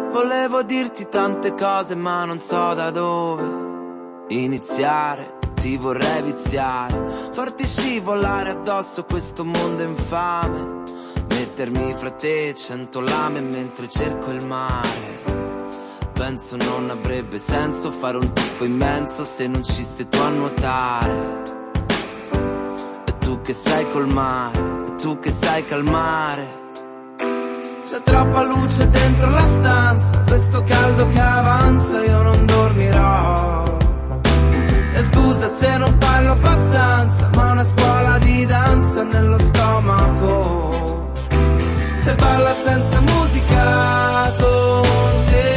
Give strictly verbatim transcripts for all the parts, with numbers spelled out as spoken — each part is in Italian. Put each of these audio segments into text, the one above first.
Volevo dirti tante cose ma non so da dove iniziare. Ti vorrei viziare, farti scivolare addosso questo mondo infame, mettermi fra te cento lame mentre cerco il mare. Penso non avrebbe senso fare un tuffo immenso se non ci sei tu a nuotare. E tu che sai col mare, e tu che sai calmare. C'è troppa luce dentro la stanza, questo caldo che avanza, io non dormirò. E scusa se non parlo abbastanza, ma una scuola di danza nello stomaco. E balla senza musica con te.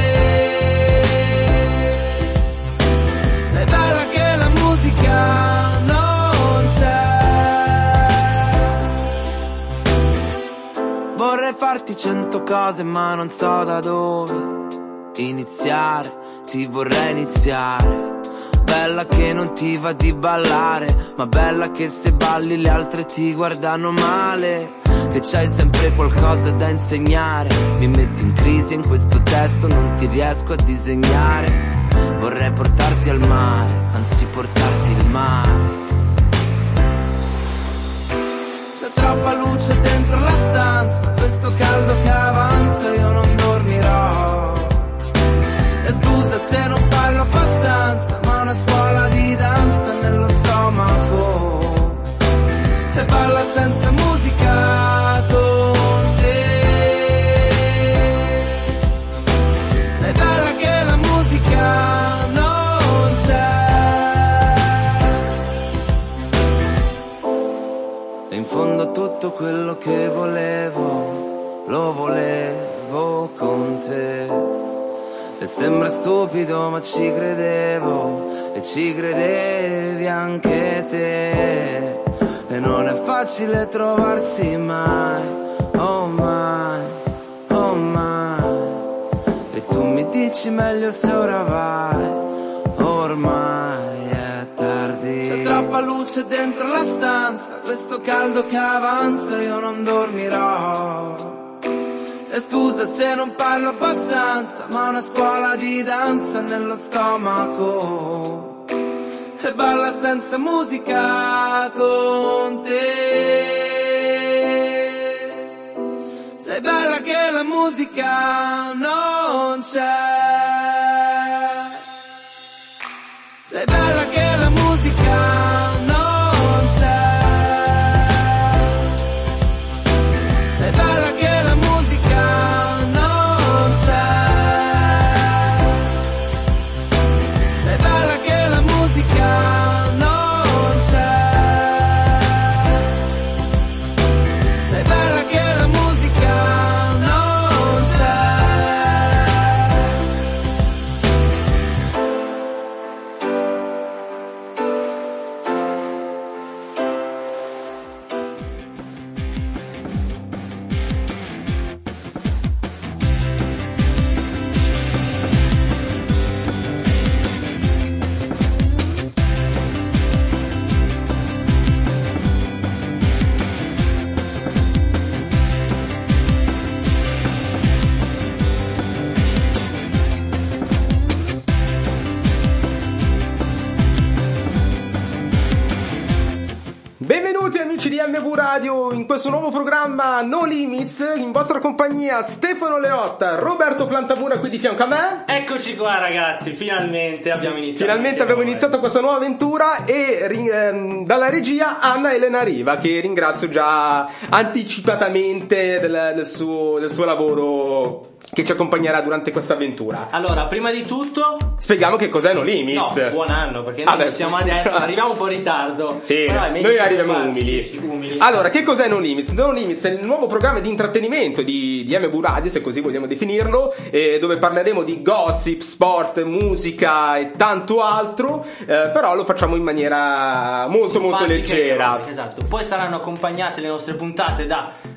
Sei bella che la musica non c'è. Vorrei farti cento cose ma non so da dove iniziare. Ti vorrei iniziare. Bella che non ti va di ballare, ma bella che se balli le altre ti guardano male. Che c'hai sempre qualcosa da insegnare. Mi metti in crisi in questo testo, non ti riesco a disegnare. Vorrei portarti al mare, anzi portarti il mare. C'è troppa luce dentro la stanza, questo caldo che avanza, io non dormirò. E scusa se non parlo abbastanza, ma una scuola di danza nello stomaco. E balla senza musica con te. Sei bella che la musica non c'è. E in fondo tutto quello che volevo, lo volevo con te. E sembra stupido ma ci credevo, e ci credevi anche te. E non è facile trovarsi mai, oh mai, oh mai. E tu mi dici meglio se ora vai, ormai è tardi. C'è troppa luce dentro la stanza, questo caldo che avanza, io non dormirò. E scusa se non parlo abbastanza, ma una scuola di danza nello stomaco. E balla senza musica con te. Sei bella che la musica non c'è. Sei bella che la musica non c'è. Sei bella che la musica non c'è. Sei bella che la musica non c'è. Sei bella che la musica non c'è. Benvenuti amici di M V Radio in questo nuovo programma No Limits, in vostra compagnia Stefano Leotta, Roberto Plantamura qui di fianco a me. Eccoci qua ragazzi, finalmente abbiamo iniziato. Finalmente abbiamo iniziato questa nuova avventura e ehm, dalla regia Anna Elena Riva, che ringrazio già anticipatamente del, del, suo, del suo lavoro che ci accompagnerà durante questa avventura. Allora, prima di tutto spieghiamo che cos'è No Limits. No, buon anno, perché noi Adesso. siamo adesso, arriviamo un po' in ritardo. Sì, però è meglio noi che arriviamo fare- umili. Sì, sì, umili. Allora, che cos'è No Limits? No Limits è il nuovo programma di intrattenimento di, di M V Radio, se così vogliamo definirlo, eh, dove parleremo di gossip, sport, musica e tanto altro, eh, però lo facciamo in maniera molto molto Simpatiche e leggera. economiche, esatto. Poi saranno accompagnate le nostre puntate da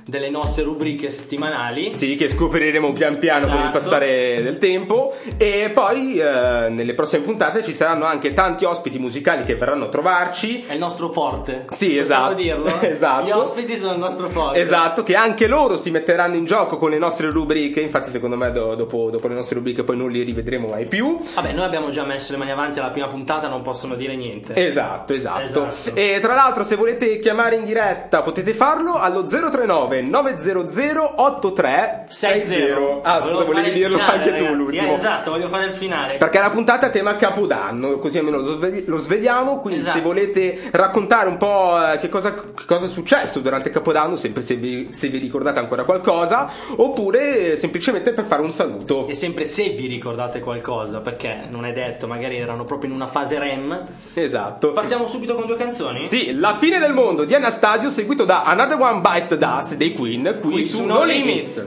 delle nostre rubriche settimanali. Sì, che scopriremo pian piano Esatto. con il passare del tempo. E poi eh, nelle prossime puntate ci saranno anche tanti ospiti musicali che verranno a trovarci. È il nostro forte. Sì, Possiamo esatto. dirlo? Esatto. Gli ospiti sono il nostro forte. Esatto, che anche loro si metteranno in gioco con le nostre rubriche. Infatti secondo me do- dopo, dopo le nostre rubriche poi non li rivedremo mai più. Vabbè, noi abbiamo già messo le mani avanti alla prima puntata, non possono dire niente. Esatto, esatto, Esatto. E tra l'altro se volete chiamare in diretta potete farlo allo zero tre nove nove zero zero otto tre sei zero. Ah, scusa, Volevo volevi fare il dirlo finale, anche ragazzi. tu l'ultimo. Eh, esatto, voglio fare il finale. Perché la puntata è a tema Capodanno, così almeno lo, svegli- lo svegliamo. Quindi Esatto. se volete raccontare un po' eh, che cosa, che cosa è successo durante Capodanno, sempre se vi, se vi ricordate ancora qualcosa, oppure semplicemente per fare un saluto. E sempre se vi ricordate qualcosa, perché non è detto, magari erano proprio in una fase REM. Esatto. Partiamo subito con due canzoni? Sì, La fine del mondo di Anastasio, seguito da Another One Bites the Dust dei Queen, qui, Qui su su No No Limits.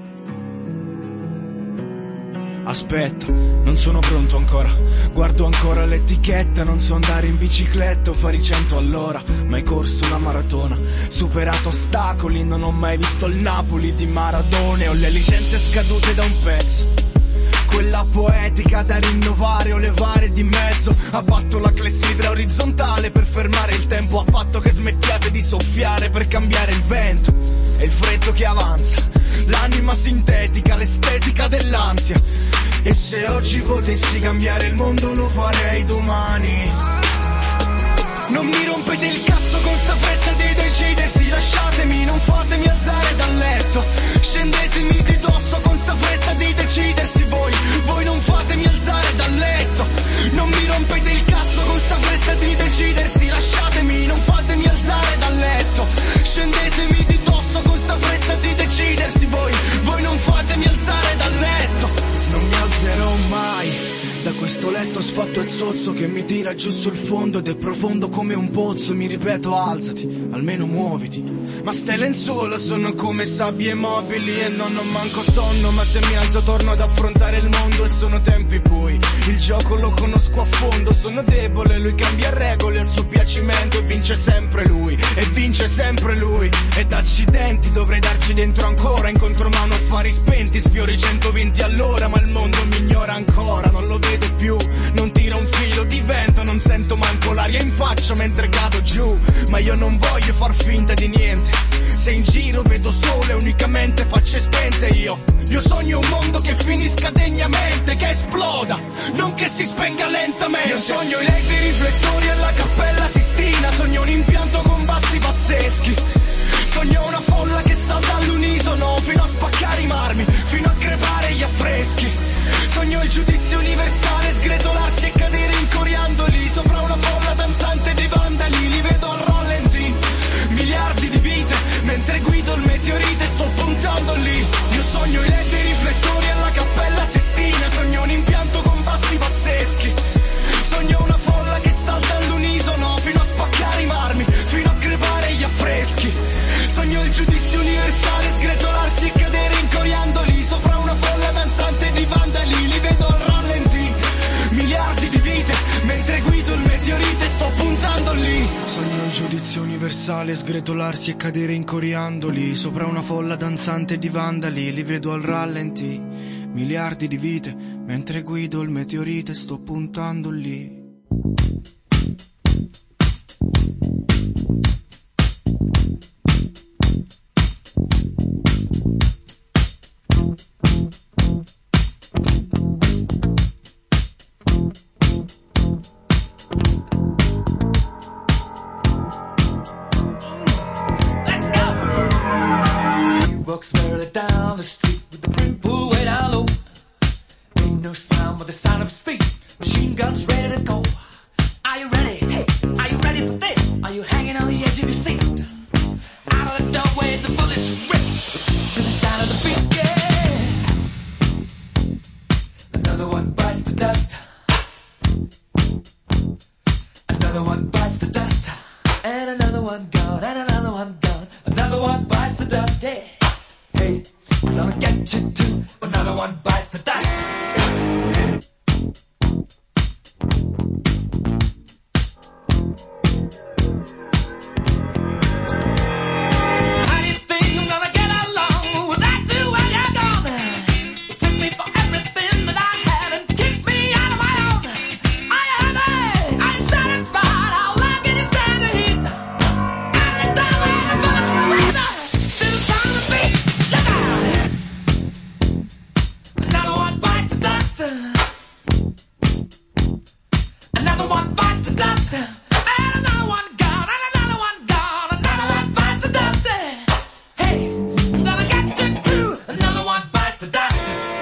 Aspetta, non sono pronto ancora. Guardo ancora l'etichetta. Non so andare in bicicletta o fare i cento all'ora. Mai corso una maratona, superato ostacoli. Non ho mai visto il Napoli di Maradona. Ho le licenze scadute da un pezzo, quella poetica da rinnovare o levare di mezzo. Abbatto la clessidra orizzontale per fermare il tempo. Ha fatto che smettiate di soffiare per cambiare il vento. E il freddo che avanza, l'anima sintetica, l'estetica dell'ansia. E se oggi potessi cambiare il mondo lo farei domani. Non mi rompete il cazzo con sta fretta di decidersi. Lasciatemi, non fatemi alzare dal letto. Scendetemi di dosso con sta fretta di decidersi. Voi, voi non fatemi alzare dal letto. Non mi rompete il cazzo con sta fretta di decidersi. Lasciatemi, non fatemi alzare dal letto. Scendetemi di dosso con sta fretta di decidersi. Voi, voi non fatemi alzare dal letto. Non mi alzerò mai da questo letto sfatto e zozzo che mi tira giù sul fondo ed è profondo come un pozzo. Mi ripeto, alzati, almeno muoviti. Ma ste lenzuola sono come sabbie mobili e non ho manco sonno. Ma se mi alzo torno ad affrontare il mondo e sono tempi bui. Il gioco lo conosco a fondo, sono debole, lui cambia regole a suo piacimento e vince sempre lui, e vince sempre lui. Ed accidenti, dovrei darci dentro ancora. In contromano affari spenti, sfiori centoventi all'ora. Ma il mondo mi ignora ancora, non lo vedo più. Non tira un filo di vento, non sento manco l'aria in faccia mentre cado giù. Ma io non voglio far finta di niente. Se in giro vedo sole, unicamente facce spente. Io, io sogno un mondo che finisca degnamente, che esploda, non che si spenga lentamente. Io sogno i led, i riflettori alla Cappella Sistina. Sogno un impianto con bassi pazzeschi. Sogno una folla che salta all'unisono fino a spaccare i marmi, fino a crepare gli affreschi. Sogno il giudizio universale, sgretolarsi e cadere in coriandoli sopra una folla danzante di vandali. Li vedo al rallenti, miliardi di vite, mentre guido il meteorite sto puntando lì. Io sogno i led e i riflettori alla Cappella Sistina. Sogno un impianto con bassi pazzeschi. Sogno una folla che salta all'unisono fino a spaccare i marmi, fino a crepare gli affreschi. Sogno il giudizio universale, sgretolarsi e cadere in coriandoli sopra una folla danzante di vandali. Li vedo al rallenti, miliardi di vite, mentre guido il meteorite sto puntando lì. Sogno il giudizio universale, sgretolarsi e cadere in coriandoli sopra una folla danzante di vandali. Li vedo al rallenti, miliardi di vite, mentre guido il meteorite sto puntando lì. Walks further down the street with the brim pulled way down low. Ain't no sound but the sound of speed. Machine guns ready to go. Are you ready? Hey, are you ready for this? Are you hanging on the edge of your seat? Out of the doorway, the bullets rip to the sound of the beat. Yeah. Another one bites the dust. Another one bites the dust. And another one gone. And another one gone. Another one bites the dust. Hey. Hey, I'm gonna get you too. Another one bites the dust. How do you think I'm gonna bites the dust, and another one gone, and another one gone, another one bites the dust. Hey, I'm gonna get you too, another one bites the dust.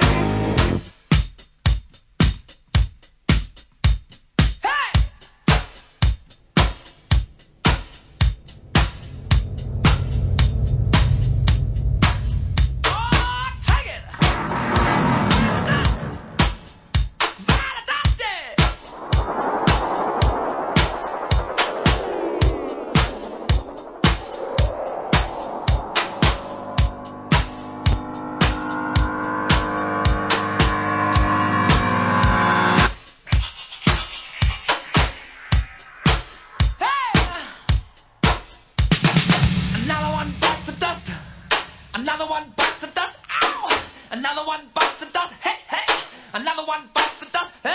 Another one bites the dust. Ow! Another one bites the dust. Hey, hey! Another one bites the dust. Hey!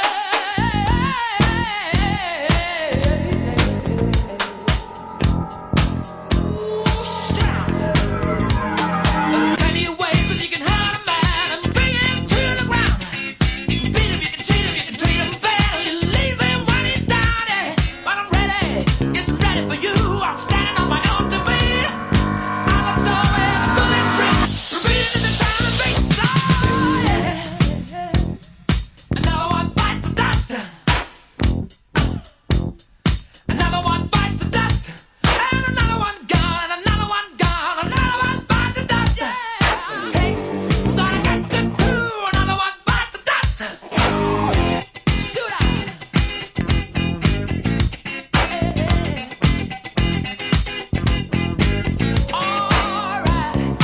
Ooh, shout! There's plenty of ways that you can hurt a man and bring him to the ground. You can beat him, you can cheat him, you can treat him bad, you leave him when he's down. But I'm ready, yes, I'm ready for you. I'm standing on my own to beat. I'm a door and a bullet's ring. Repeating in the sound of bass. Oh, yeah. Another one bites the dust. Another one bites the dust. And another one gone, and another one gone, another one bites the dust. Yeah. Hey, I'm gonna get you too. Another one bites the dust. Shoot out. Hey. All right.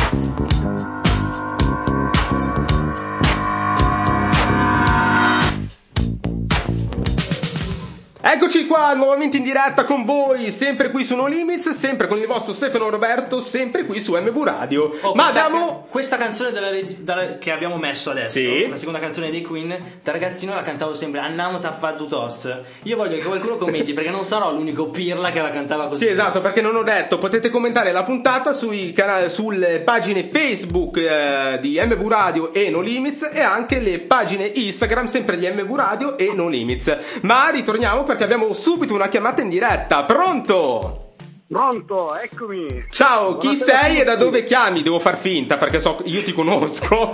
Eccoci qua nuovamente in diretta con voi, sempre qui su No Limits, sempre con il vostro Stefano Roberto, sempre qui su M V Radio. Oh, Ma questa, abbiamo... questa canzone della reg- dalla- che abbiamo messo adesso, Sì. la seconda canzone dei Queen, da ragazzino la cantavo sempre. Andiamo a fare tu toast. Io voglio che qualcuno commenti, perché non sarò l'unico pirla che la cantava così. Sì, esatto, perché non ho detto, potete commentare la puntata sui canali, sulle pagine Facebook eh, di M V Radio e No Limits e anche le pagine Instagram sempre di M V Radio e No Limits. Ma ritorniamo perché abbiamo subito una chiamata in diretta. Pronto? Pronto, eccomi. Ciao, chi Buonasera a sei e da tutti. dove chiami? Devo far finta perché so io ti conosco.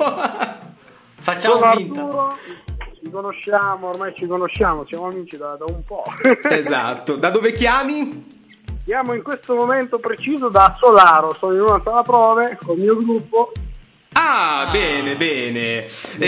Facciamo Sono finta. Arturo, ci conosciamo, ormai ci conosciamo, siamo amici da, da un po'. Esatto, da dove chiami? Siamo in questo momento preciso da Solaro, sono in una sala prove con il mio gruppo. Ah, bene, bene.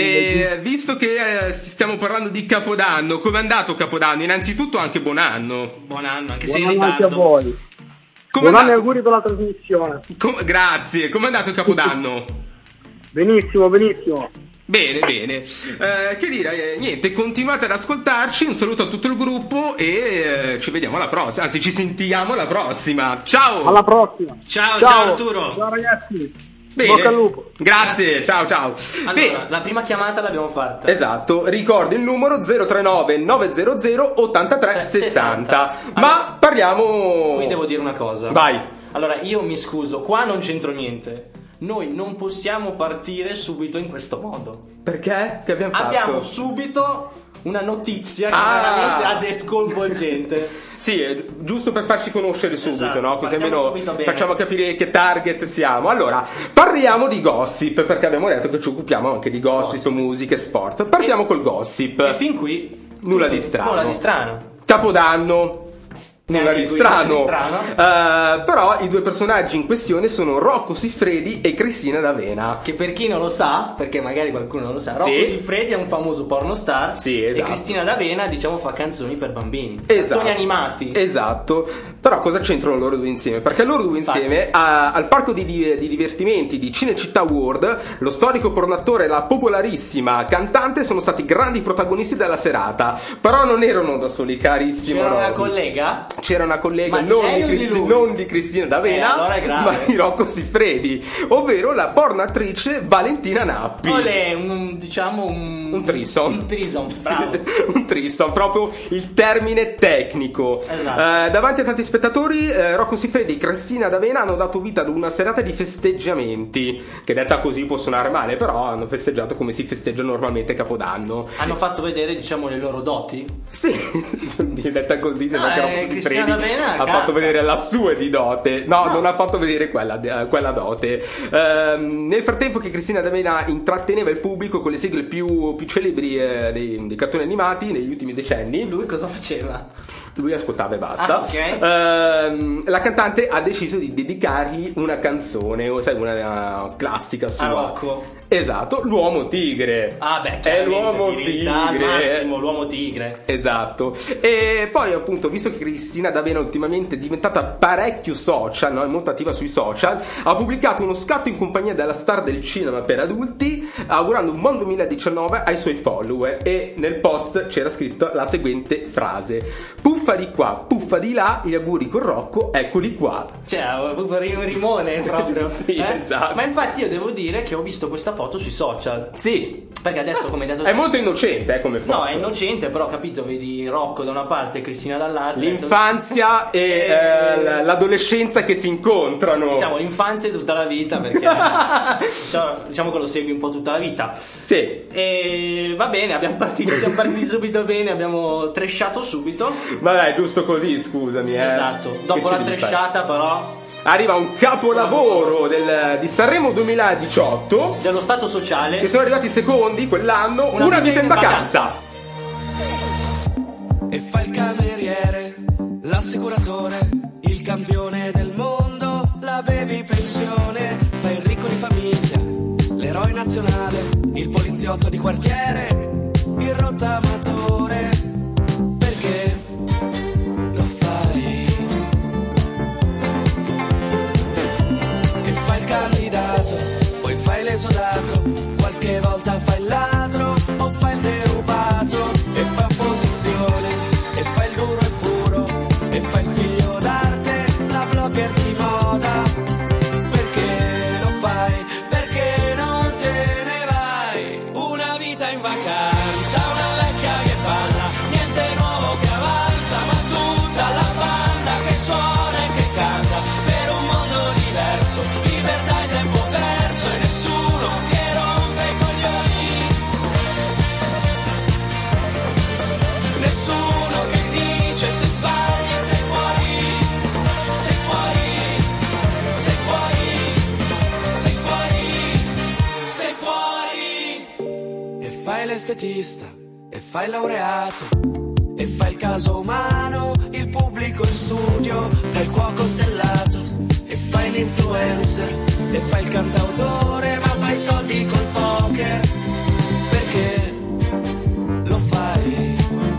E, visto che eh, stiamo parlando di Capodanno, com'è andato Capodanno? Innanzitutto anche buon anno. Buon anno, anche se in Buon anno anche a ritardo. voi. Com'è Buon anno e andato? auguri per la trasmissione. Com- grazie, com'è andato il Capodanno? Benissimo, benissimo. Bene, bene. Eh, che dire, eh, niente, continuate ad ascoltarci, un saluto a tutto il gruppo e eh, ci vediamo alla prossima, anzi ci sentiamo alla prossima. Ciao! Alla prossima. Ciao, ciao, Arturo. Ciao ragazzi. Bene. Bocca al lupo. Grazie, ciao ciao. Allora, Bene. la prima chiamata l'abbiamo fatta. Esatto, ricordo il numero zero tre nove nove zero zero ottantatré sessanta. sessanta. Ma Allora, parliamo... Qui devo dire una cosa. Vai. Allora, io mi scuso, qua non c'entro niente. Noi non possiamo partire subito in questo modo. Perché? Che abbiamo fatto? Abbiamo subito una notizia che Ah. veramente è sconvolgente. Sì, è giusto per farci conoscere subito, Esatto, no? Così partiamo almeno subito bene. facciamo capire che target siamo. Allora, parliamo di gossip, perché abbiamo detto che ci occupiamo anche di gossip, musica e sport. Partiamo E- col gossip. E fin qui Nulla tutto- di strano. Nulla di strano. Capodanno. Nulla Neanche di qui, strano. nulla di Eh, però i due personaggi in questione sono Rocco Siffredi e Cristina D'Avena. Che per chi non lo sa, perché magari qualcuno non lo sa, Rocco Sì. Siffredi è un famoso pornostar. Sì, esatto. E Cristina D'Avena, diciamo, fa canzoni per bambini. Esatto. Cartoni animati. Esatto. Però cosa c'entrano loro due insieme? Perché loro due Infatti. insieme a- al parco di, di- di divertimenti di Cinecittà World, lo storico pornattore e la popolarissima cantante sono stati grandi protagonisti della serata. Però non erano da soli, carissimo C'era una Roby. collega? c'era una collega Ma di non lei di, o di Cristi- lui? non di Cristina D'Avena, Eh, allora è grave. ma di Rocco Siffredi, ovvero la pornoattrice Valentina Nappi. Olè, un, diciamo un... Un trison. Un trison, bravo. Un trison, proprio il termine tecnico. Esatto. Eh, davanti a tanti spettatori, eh, Rocco Siffredi e Cristina D'Avena hanno dato vita ad una serata di festeggiamenti, che detta così può suonare male, però hanno festeggiato come si festeggia normalmente Capodanno. Hanno fatto vedere, diciamo, le loro doti? Sì, detta così, sembra No, che eh, Rocco Cristina Siffredi D'Avena ha canta. fatto vedere la sua di dote. No, non ha fatto vedere quella, eh, quella dote. Ehm, nel frattempo che Cristina D'Avena intratteneva il pubblico con le sigle più, più celebri eh, dei, dei cartoni animati negli ultimi decenni, Lui cosa faceva? lui ascoltava e basta. Ah, ok. Ehm, la cantante ha deciso di dedicargli una canzone, o sai, una uh, classica sua. A Rocco. Esatto, l'uomo tigre. Ah beh, è chiaramente, l'uomo virilità al tigre. massimo, l'uomo tigre. Esatto. E poi appunto, visto che Cristina D'Avena ultimamente è diventata parecchio social, no? È molto attiva sui social, ha pubblicato uno scatto in compagnia della star del cinema per adulti, augurando un buon duemiladiciannove ai suoi follower, e nel post c'era scritto la seguente frase: puffa di qua, puffa di là, gli auguri con Rocco, eccoli qua. Cioè, un rimone proprio. Sì, eh? esatto. Ma infatti io devo dire che ho visto questa foto sui social. Sì, Perché adesso, come hai detto è molto innocente, eh, come foto. No, è innocente, però capito, vedi Rocco da una parte e Cristina dall'altra. L'infanzia e eh, l'adolescenza che si incontrano. Diciamo l'infanzia e tutta la vita, perché diciamo, diciamo che lo segui un po' tutta la vita. Sì. E va bene, abbiamo partito, siamo partiti subito bene, abbiamo trashato subito. Vabbè, è giusto così, scusami. Eh. Esatto. Dopo Che la ci devi fare? trashata, però, Arriva un capolavoro del, di Sanremo duemiladiciotto, dello stato sociale. che sono arrivati i secondi quell'anno. Una, Una vita in vacanza. E fa il cameriere, l'assicuratore, il campione del mondo, la baby pensione, fa il ricco di famiglia, l'eroe nazionale, il poliziotto di quartiere, il rottamatore. Perché lo fai? E fa il candidato, poi fai l'esodato, qualche volta fai il ladro o fai il derubato, e fa opposizione, e fa il duro e puro, e fa il figlio d'arte, la blogger di moda. Perché lo fai? Perché non te ne vai? Una vita in vacanza, una vecchia che parla, niente nuovo che avanza, ma tutta la banda che suona e che canta, per un mondo diverso, libertà e tempo perso, e nessuno che rompe i coglioni, nessuno che dice se sbagli sei fuori, sei fuori, sei fuori, sei fuori, sei fuori. E fai l'estetista, e fai il laureato, e fai il caso umano, il pubblico in studio, fai il cuoco stellato, e fai l'influencer, e fai il cantautore, ma fai soldi col poker. Perché lo fai?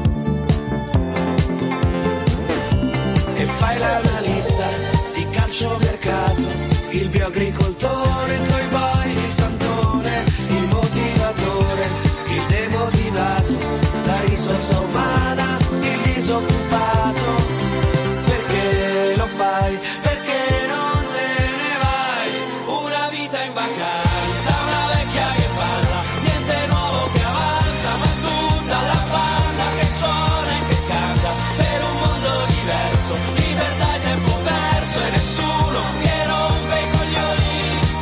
E fai l'analista di calciomercato, il bioagricoltore, il cowboy, il santone, il motivatore, il demotivato, la risorsa umana, il disoccupato. Perché lo fai? Perché non te ne vai? Una vita in vacanza, una vecchia che parla, niente nuovo che avanza, ma tutta la banda che suona e che canta, per un mondo diverso, libertà e tempo perso, e nessuno che rompe i coglioni,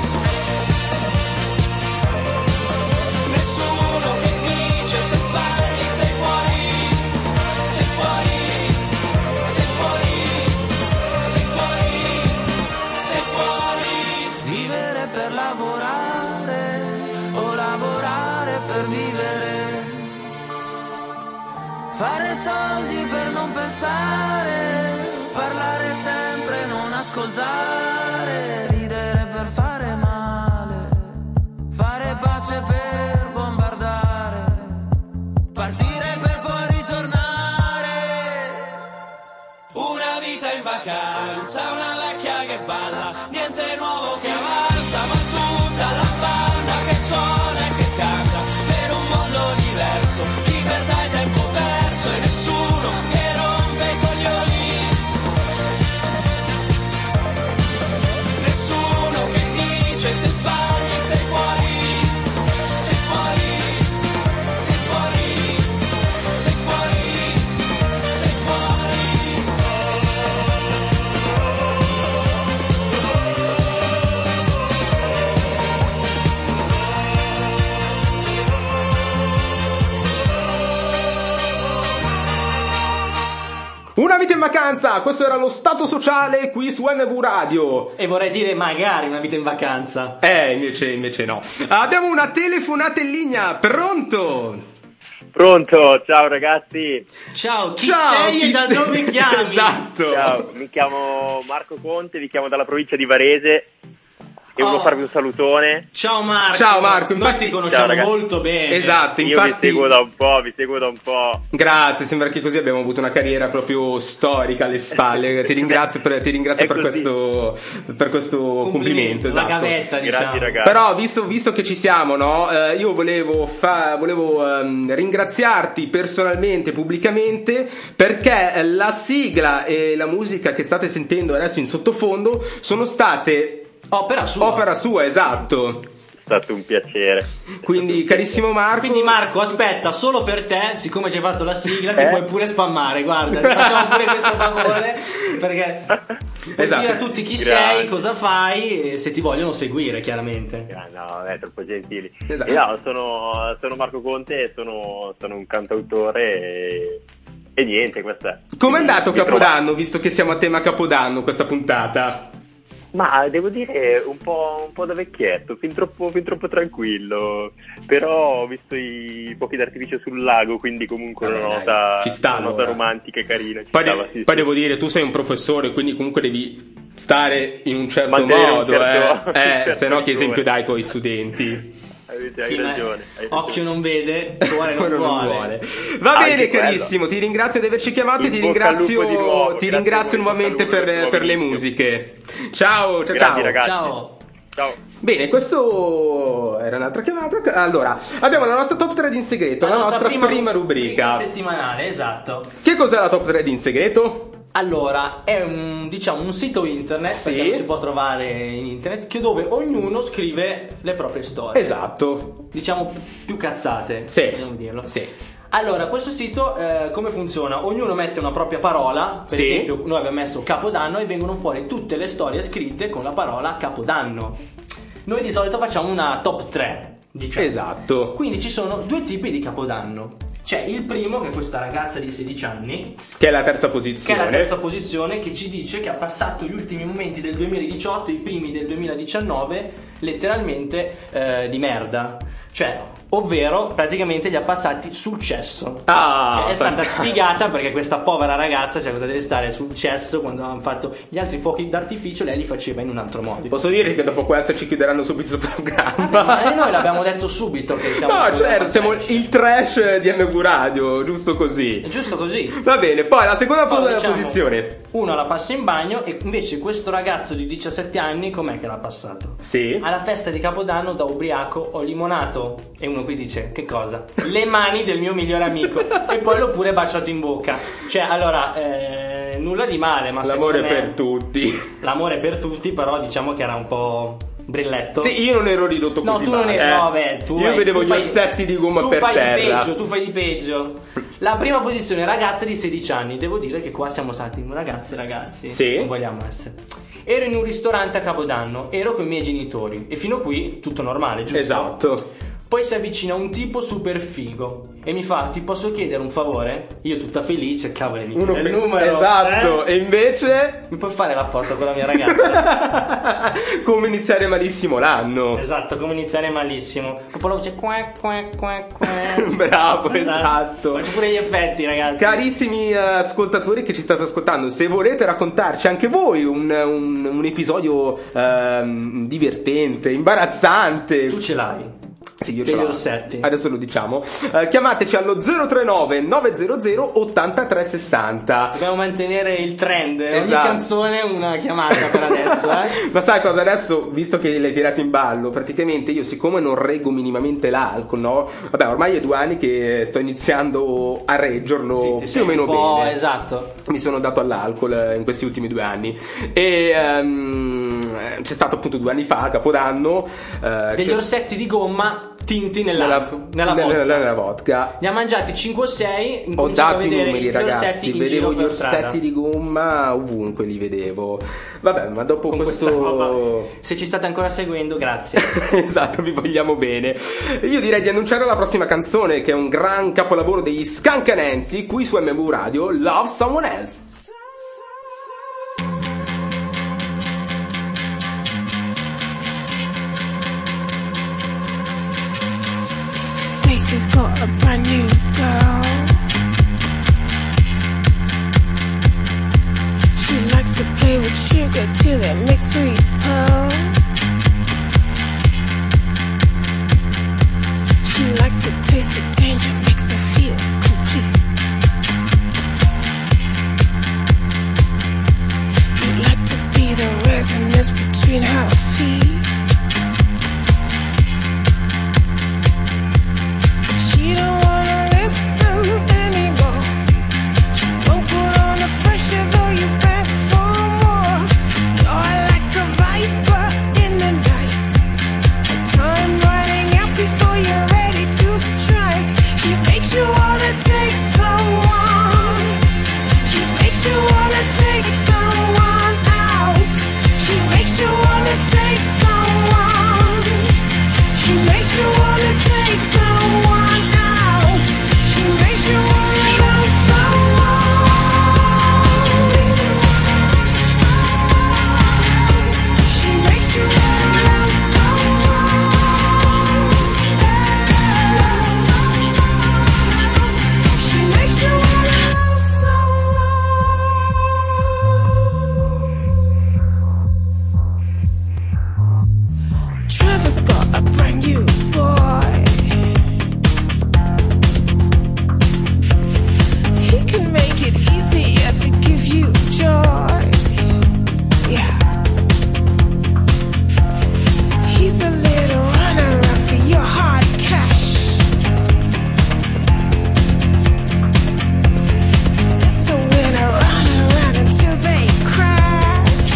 nessuno che dice se sbagli sei fuori, sei fuori, sei fuori, sei fuori, sei fuori. Vivere per lavorare o lavorare per vivere, fare soldi per non pensare, parlare sempre, non ascoltare, ridere per fare male, fare pace per bombardare, partire per poi ritornare. Una vita in vacanza, una vecchia che balla, niente nuovo che avanza, ma tutta la banda che suona e che canta, per un mondo diverso, libertà e tempo perso, e nessuno che rompe i coglioni, vita in vacanza, questo era lo stato sociale qui su M V Radio. E vorrei dire magari una vita in vacanza. Eh, invece, invece no. Abbiamo una telefonata in linea, pronto? Pronto, ciao ragazzi. Ciao, chi Ciao, sei chi e da sei? dove chiami? Esatto. Ciao, mi chiamo Marco Conte, vi chiamo dalla provincia di Varese e Oh. volevo farvi un salutone. Ciao Marco. Ciao, Marco, Noi infatti- ti conosciamo Ciao, ragazzi. molto bene. Esatto, Io infatti. vi seguo da un po', vi seguo da un po'. Grazie, sembra che così abbiamo avuto una carriera proprio storica alle spalle. Ti ringrazio per, ti ringrazio È per così. questo, per questo complimento. La Esatto. gavetta, diciamo. Grandi ragazzi. Però visto, visto che ci siamo, no? Eh, io volevo, fa, volevo ehm, ringraziarti personalmente, pubblicamente, perché la sigla e la musica che state sentendo adesso in sottofondo sono state Opera sua. opera sua, esatto. È stato un piacere. Quindi carissimo Marco. Quindi Marco, aspetta, solo per te, siccome ci hai fatto la sigla, ti Eh? puoi pure spammare, guarda, ti facciamo pure questo favore, perché puoi Esatto. dire a tutti chi Grazie. sei, cosa fai, e se ti vogliono seguire, chiaramente. Ah, no, è troppo gentili. Esatto. E no, sono, sono Marco Conte e sono, sono un cantautore e, e niente, questa è. Com'è andato Mi trovo- Capodanno, visto che siamo a tema Capodanno questa puntata? Ma devo dire un po', un po' da vecchietto, fin troppo, fin troppo tranquillo. Però ho visto i fuochi d'artificio sul lago, quindi comunque Vabbè, una dai, nota, ci sta, una nota allora. romantica e carina. Ci Poi, stava, de- sì, poi sì. devo dire, tu sei un professore, quindi comunque devi stare in un certo Mantenere un modo, certo- eh, un eh certo se no che rigore. esempio dai ai tuoi studenti? Avete, hai Sì, ma ragione. hai ragione. occhio non vede, cuore non Quello non vuole. Va Anche bene quello. carissimo, ti ringrazio di averci chiamato e In ti bocca al lupo ringrazio, di nuovo, ti grazie ringrazio a voi, nuovamente in bocca al lupo per, per per le il nuovo musiche. Ciao, ciao, Grazie, ciao. ragazzi. Ciao. Ciao. Bene, questo era un'altra chiamata. Allora, abbiamo la nostra top tre di in segreto, la, nostra prima, rubrica. settimanale, esatto. Che cos'è la top tre di in segreto? Allora, è un, diciamo, un sito internet, Sì. perché lo si può trovare in internet, che dove ognuno scrive le proprie storie. Esatto. Diciamo più cazzate, Sì. vogliamo dirlo. Sì. Allora, questo sito eh, come funziona? Ognuno mette una propria parola, per Sì. esempio noi abbiamo messo Capodanno e vengono fuori tutte le storie scritte con la parola Capodanno. Noi di solito facciamo una top tre, diciamo. Esatto. Quindi ci sono due tipi di Capodanno. C'è il primo, che è questa ragazza di sedici anni, Che è la terza che è posizione. la terza posizione, che ci dice che ha passato gli ultimi momenti del duemiladiciotto, i primi del duemiladiciannove, letteralmente eh, di merda. Cioè, ovvero, praticamente li ha passati sul cesso. Ah, Cioè, è stata fantastico. spiegata perché questa povera ragazza, cioè cosa deve stare sul cesso quando hanno fatto gli altri fuochi d'artificio, lei li faceva in un altro modo. Posso dire che dopo questo ci chiuderanno subito il programma. Ma noi l'abbiamo detto subito che siamo No, un certo, programma siamo trash. il trash di M V Radio, giusto così. È giusto così. Va bene, poi la seconda Poi, pos- diciamo, posizione. Uno la passa in bagno e invece questo ragazzo di diciassette anni com'è che l'ha passato? Sì. Alla festa di Capodanno da ubriaco ho limonato. E uno qui dice, che cosa? Le mani del mio migliore amico. E poi l'ho pure baciato in bocca. Cioè, allora, eh, nulla di male, ma L'amore secondo me- per tutti. L'amore per tutti, però diciamo che era un po' brilletto. Sì, io non ero ridotto No, così tu non male, eri, eh. no, beh, tu Io hai- vedevo tu gli fai- orsetti di gomma tu per fai terra. di peggio, tu fai di peggio. La prima posizione, ragazza di sedici anni. Devo dire che qua siamo stati ragazzi, ragazzi. Sì. Non vogliamo essere. Ero in un ristorante a Capodanno, ero con i miei genitori. E fino a qui tutto normale, giusto? Esatto. Poi si avvicina un tipo super figo e mi fa, ti posso chiedere un favore? Io tutta felice, cavolo, mi Uno chiede il per- numero. Esatto. eh? E invece Mi puoi fare la foto con la mia ragazza? come iniziare malissimo l'anno. Esatto, come iniziare malissimo. Proprio la voce qua, qua, qua, qua. Bravo, esatto. Faccio pure gli effetti, ragazzi. Carissimi eh, ascoltatori che ci state ascoltando, se volete raccontarci anche voi un, un- un episodio ehm, divertente, imbarazzante, Tu ce l'hai. sì, io ce degli l'ho. orsetti. Adesso lo diciamo. Eh, chiamateci allo zero tre nove nove zero zero ottantatré sessanta. Dobbiamo mantenere il trend. Ogni Esatto. canzone una chiamata per adesso, eh. Ma sai cosa? Adesso, visto che l'hai tirato in ballo, praticamente io, siccome non reggo minimamente l'alcol, no? Vabbè, ormai è due anni che sto iniziando a reggerlo Sì, ti più sei o meno un po', bene. esatto. Mi sono dato all'alcol eh, in questi ultimi due anni. E ehm, c'è stato appunto due anni fa, a Capodanno, eh, Degli che- orsetti di gomma tinti nella, nell'alcol, nella, nella, vodka. nella vodka. Ne ha mangiati cinque o sei. Ho dato i numeri, gli ragazzi. orsetti in Vedevo giro gli per orsetti strada. di gomma ovunque, li vedevo. Vabbè, ma dopo Con questo. questa roba. Se ci state ancora seguendo, grazie. Esatto, vi vogliamo bene. Io direi di annunciare la prossima canzone, che è un gran capolavoro degli Skank Nancy, qui su M V Radio, Love Someone Else. Tracy's got a brand new girl. She likes to play with sugar till it makes sweet pearl. She likes to taste the danger, makes her feel complete. You like to be the resonance between her feet. She don't wanna listen anymore. She won't put on the pressure though you beg for more. You're like a viper in the night, a time running out before you're ready to strike. She makes you wanna take someone. She makes you wanna take someone out. She makes you wanna take someone. She makes you wanna take someone out. She makes you wanna love someone. She makes you wanna love someone. She makes you wanna love someone. Trevor's got a brand new boy. He can make it easier to give you joy. Yeah. He's a little runaround for your hard cash. It's the winner run around until they crash.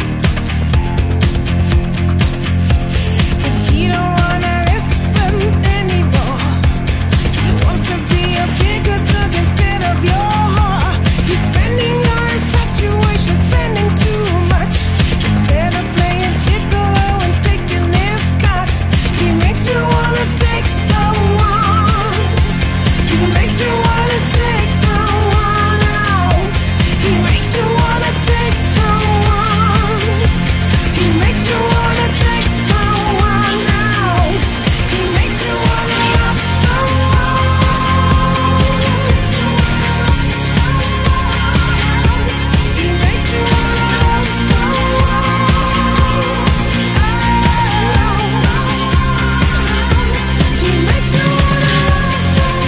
But he don't wanna listen anymore. He wants to be a bigger dog instead of your whore. He's spending your infatuation, spending too much. Instead of playing gigolo and taking his cut, he makes you wanna take someone. He makes you wanna take someone out. He makes you wanna take someone. He makes you wanna take someone out. He makes you wanna love someone. He makes you wanna love someone. He makes you wanna love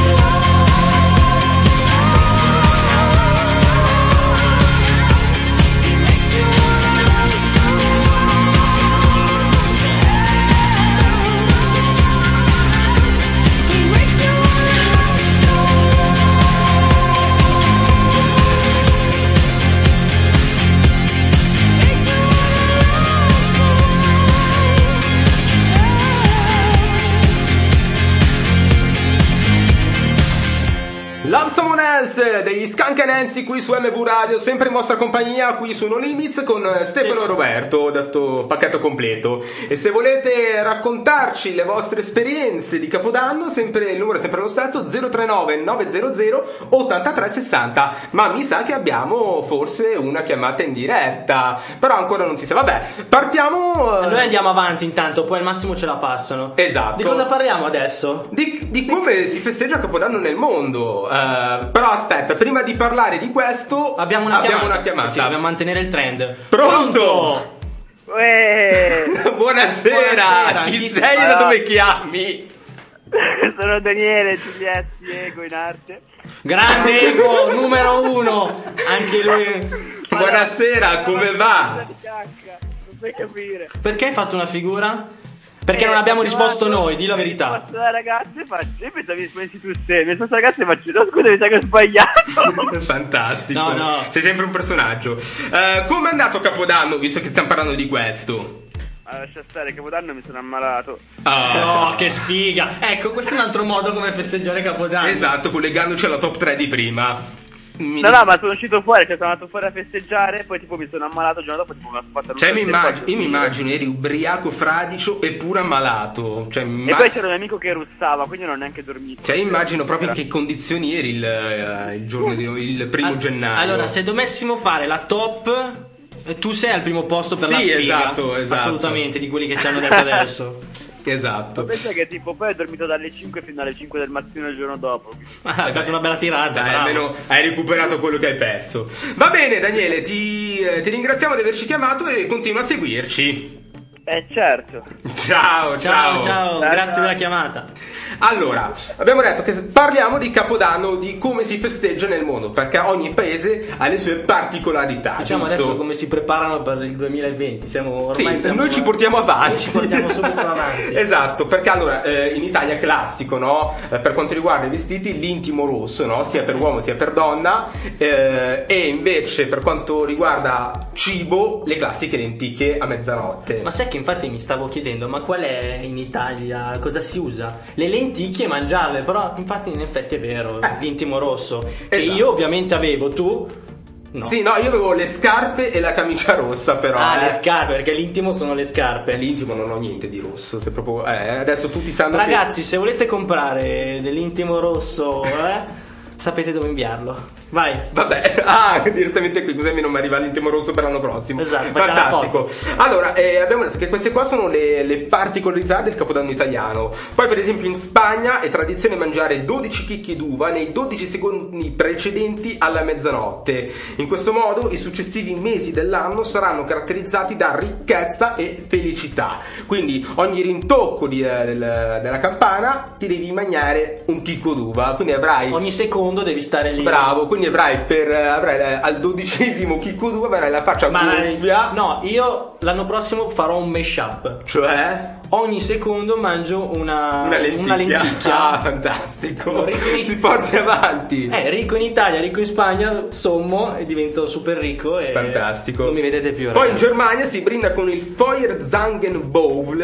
someone. He makes you wanna love someone. He makes you wanna love Love Someone Else degli Skunk and Nancy qui su M V Radio, sempre in vostra compagnia qui su No Limits con Stefano e Roberto, detto pacchetto completo. E se volete raccontarci le vostre esperienze di Capodanno, sempre il numero è sempre lo stesso, zero tre nove nove zero zero otto tre sei zero. Ma mi sa che abbiamo forse una chiamata in diretta, però ancora non si sa. Vabbè, partiamo. Noi andiamo avanti intanto, poi al massimo ce la passano. Esatto. Di cosa parliamo adesso? Di, di come si festeggia Capodanno nel mondo. Uh, però aspetta, prima di parlare di questo abbiamo una abbiamo chiamata. Una chiamata. Sì, dobbiamo mantenere il trend. Pronto? Uè! Buonasera. Buonasera. Chi Chi sei e da dove chiami? Sono Daniele Giulietti, Ego in arte. Grande Ego, numero uno. Anche lui. Buonasera, come va? Non puoi capire. Perché hai fatto una figura? Perché non abbiamo risposto noi, di la verità. Faccio la ragazza e faccio. Io pensavo mi rispondi tu te. Mi sono ragazza e faccio. No, scusa, mi sa che ho sbagliato. Fantastico. No, no. Sei sempre un personaggio. Uh, come è andato Capodanno, visto che stiamo parlando di questo? Allora, lascia stare, Capodanno mi sono ammalato. Ah. Oh, che sfiga. Ecco, questo è un altro modo come festeggiare Capodanno. Esatto, collegandoci alla top tre di prima. Mi no, dis- no, ma sono uscito fuori, cioè sono andato fuori a festeggiare, poi tipo mi sono ammalato il giorno dopo, tipo una fatta Cioè mi immagino, io mi immagino eri ubriaco, fradicio eppure ammalato. Cioè, E ma- poi c'era un amico che russava, quindi non ho neanche dormito. Cioè immagino proprio in che condizioni eri il, eh, il giorno di, il primo Al- gennaio. Allora, se dovessimo fare la top, tu sei al primo posto per Sì, la sfiga. esatto, esatto. Assolutamente, di quelli che ci hanno detto adesso. Esatto. Ma pensa che tipo poi ho dormito dalle cinque fino alle cinque del mattino il giorno dopo. Ah, hai fatto una bella tirata. Dai, almeno hai recuperato quello che hai perso. Va bene, Daniele, ti, eh, ti ringraziamo di averci chiamato e continua a seguirci. Eh certo. Ciao, ciao. Ciao, ciao, grazie ciao. della chiamata. Allora, abbiamo detto che parliamo di Capodanno, di come si festeggia nel mondo, perché ogni paese ha le sue particolarità. Diciamo giusto? adesso come si preparano per il duemilaventi. Siamo ormai Sì, siamo- noi ci portiamo avanti. Noi ci portiamo subito avanti. Esatto, perché allora eh, in Italia è classico, no? Eh, per quanto riguarda i vestiti, l'intimo rosso, no? Sia per uomo sia per donna. eh, e invece per quanto riguarda cibo, le classiche lenticchie a mezzanotte. Ma sai che infatti mi stavo chiedendo, ma qual è in Italia, cosa si usa? Le lenticchie mangiarle, però infatti in effetti è vero, Eh. l'intimo rosso. Che Esatto. io ovviamente avevo, tu? No. Sì, no, io avevo le scarpe e la camicia rossa, però. Ah, eh. le scarpe, perché l'intimo sono le Per scarpe. l'intimo non ho niente di rosso, se proprio. Eh, adesso tutti sanno che- Ragazzi, se volete comprare dell'intimo rosso, eh, sapete dove inviarlo. Vai. Vabbè, ah, direttamente qui, così almeno non mi arriva l'intimo rosso per l'anno prossimo. Esatto, facciamo la fantastico. Allora, eh, abbiamo detto che queste qua sono le, le particolarità del Capodanno italiano. Poi, per esempio, in Spagna è tradizione mangiare dodici chicchi d'uva nei dodici secondi precedenti alla mezzanotte. In questo modo, i successivi mesi dell'anno saranno caratterizzati da ricchezza e felicità. Quindi, ogni rintocco di, eh, del- della campana ti devi mangiare un chicco d'uva. Quindi avrai. Ogni secondo devi stare lì. Bravo, quindi avrai per avrai eh, al dodicesimo chicco d'uva avrai la faccia Ma gonfia. no, io l'anno prossimo farò un mashup. Cioè Ogni secondo mangio una, una lenticchia. una lenticchia. Ah, fantastico. Ricco in- Ti porti avanti. Eh, ricco in Italia, ricco in Spagna, sommo e divento super ricco e Fantastico. non mi vedete più, Poi in ragazzi. Germania si brinda con il Feuerzangenbowle,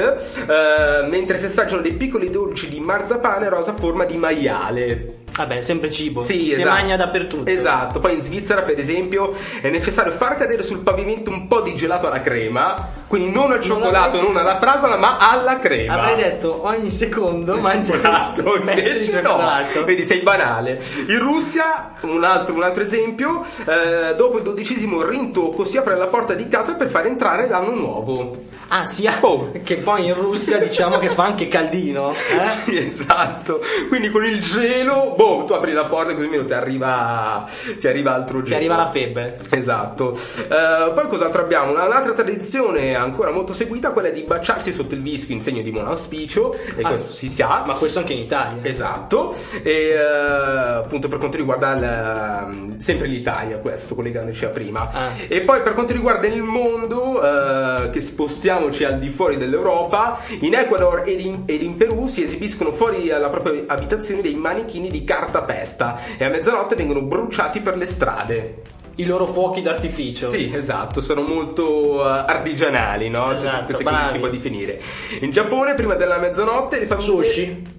eh, mentre si assaggiano dei piccoli dolci di marzapane rosa a forma di maiale. Vabbè, sempre cibo. Sì, si esatto. mangia dappertutto. Esatto. Poi in Svizzera, per esempio, è necessario far cadere sul pavimento un po' di gelato alla crema, quindi non al cioccolato, non alla fragola, ma alla crema. Avrei detto ogni secondo mangia Esatto, un pezzo di invece no. cioccolato. Vedi, sei banale. In Russia, un altro, un altro esempio, eh, dopo il dodicesimo rintocco si apre la porta di casa per far entrare l'anno nuovo. Ah, sì, Oh. che poi in Russia diciamo che fa anche caldino, eh? Sì, esatto. Quindi con il gelo, boh, tu apri la porta così almeno ti arriva, ti arriva altro gelo. Ti arriva la febbre. Esatto. Eh, poi cos'altro abbiamo? Una- Un'altra tradizione ancora molto seguita, quella di baciarsi sotto il vischio in segno di buon auspicio, e Ah, questo si sa. Ma questo anche in Italia. Esatto, e eh, appunto per quanto riguarda il, sempre l'Italia, questo collegandoci a prima. Ah. E poi per quanto riguarda il mondo, eh, che spostiamoci al di fuori dell'Europa, in Ecuador ed in, ed in Perù si esibiscono fuori alla propria abitazione dei manichini di cartapesta e a mezzanotte vengono bruciati per le strade. I loro fuochi d'artificio. Sì, esatto, sono molto uh, artigianali, no? Se- Esatto, se così bravi. si può definire. In Giappone, prima della mezzanotte, le famiglie... Sushi.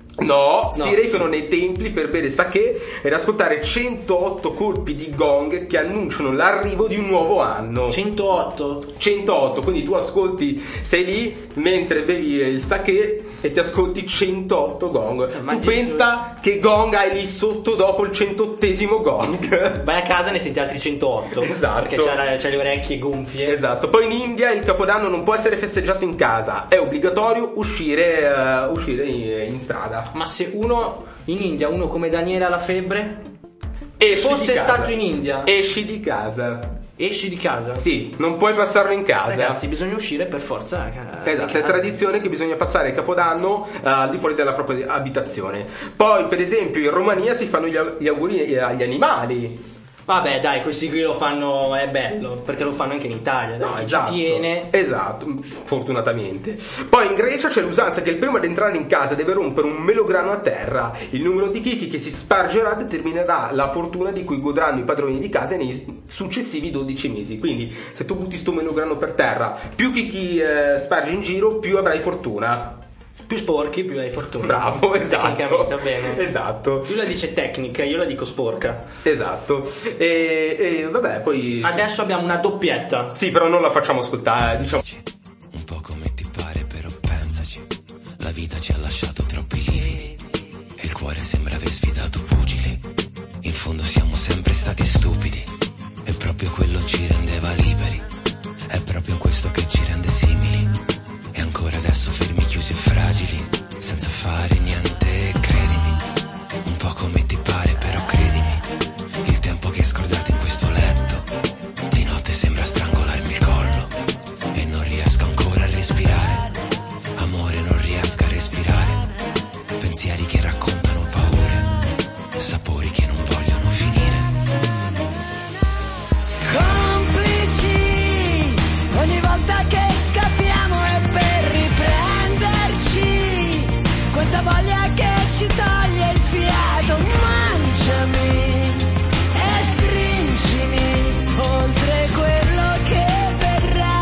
No, No. si recano nei templi per bere sake ed ascoltare centootto colpi di gong che annunciano l'arrivo di un nuovo anno. centootto. centootto, quindi tu ascolti, sei lì mentre bevi il sake e ti ascolti centootto gong. ma Tu Gesù. pensa che gong hai lì sotto dopo il centottesimo gong? Vai a casa e ne senti altri centootto. Esatto. Perché c'ha, la- c'ha le orecchie gonfie. Esatto, poi in India il Capodanno non può essere festeggiato in casa, è obbligatorio uscire, eh, uscire in, in strada. Ma se uno in India, uno come Daniele ha la febbre, Esci fosse di casa. stato in India, Esci di casa. esci di casa. Sì, non puoi passarlo in casa. Ragazzi, bisogna uscire per forza. eh, Esatto, è eh, tradizione che bisogna passare il Capodanno eh, al di fuori della propria abitazione. Poi, per esempio, in Romania si fanno gli, gli auguri agli animali. Vabbè, dai, questi qui lo fanno, è bello, perché lo fanno anche in Italia. Dai, No, chi esatto. ci tiene. Esatto, fortunatamente. Poi in Grecia c'è l'usanza che il primo ad entrare in casa deve rompere un melograno a terra. Il numero di chicchi che si spargerà determinerà la fortuna di cui godranno i padroni di casa nei successivi dodici mesi. Quindi, se tu butti sto melograno per terra, più chicchi eh, spargi in giro, più avrai fortuna. Più sporchi, più hai fortuna. Bravo, esatto. Tecnicamente, va bene. Esatto. Lui la dice tecnica, io la dico sporca. Esatto. E, e vabbè, poi. Adesso abbiamo una doppietta. Sì, però non la facciamo ascoltare, diciamo. Un po' come ti pare, però pensaci. La vita ci ha lasciato troppi lividi e il cuore sembra aver sfidato pugili. In fondo siamo sempre stati stupidi e proprio quello ci rendeva liberi. È proprio questo che ci rende simili. E ancora ancora adesso fermi, chiusi e fragili, senza fare niente, credimi, un po' come ti pare, però credimi, il tempo che hai scordato in questo letto, di notte sembra strangolarmi il collo, e non riesco ancora a respirare, amore non riesco a respirare, pensieri che raccontano paure, sapori che non vogliono finire. Complici, ogni volta che scappiamo è per riprenderci, quanta voglia che ci toglie il fiato, mangiami e stringimi oltre quello che verrà.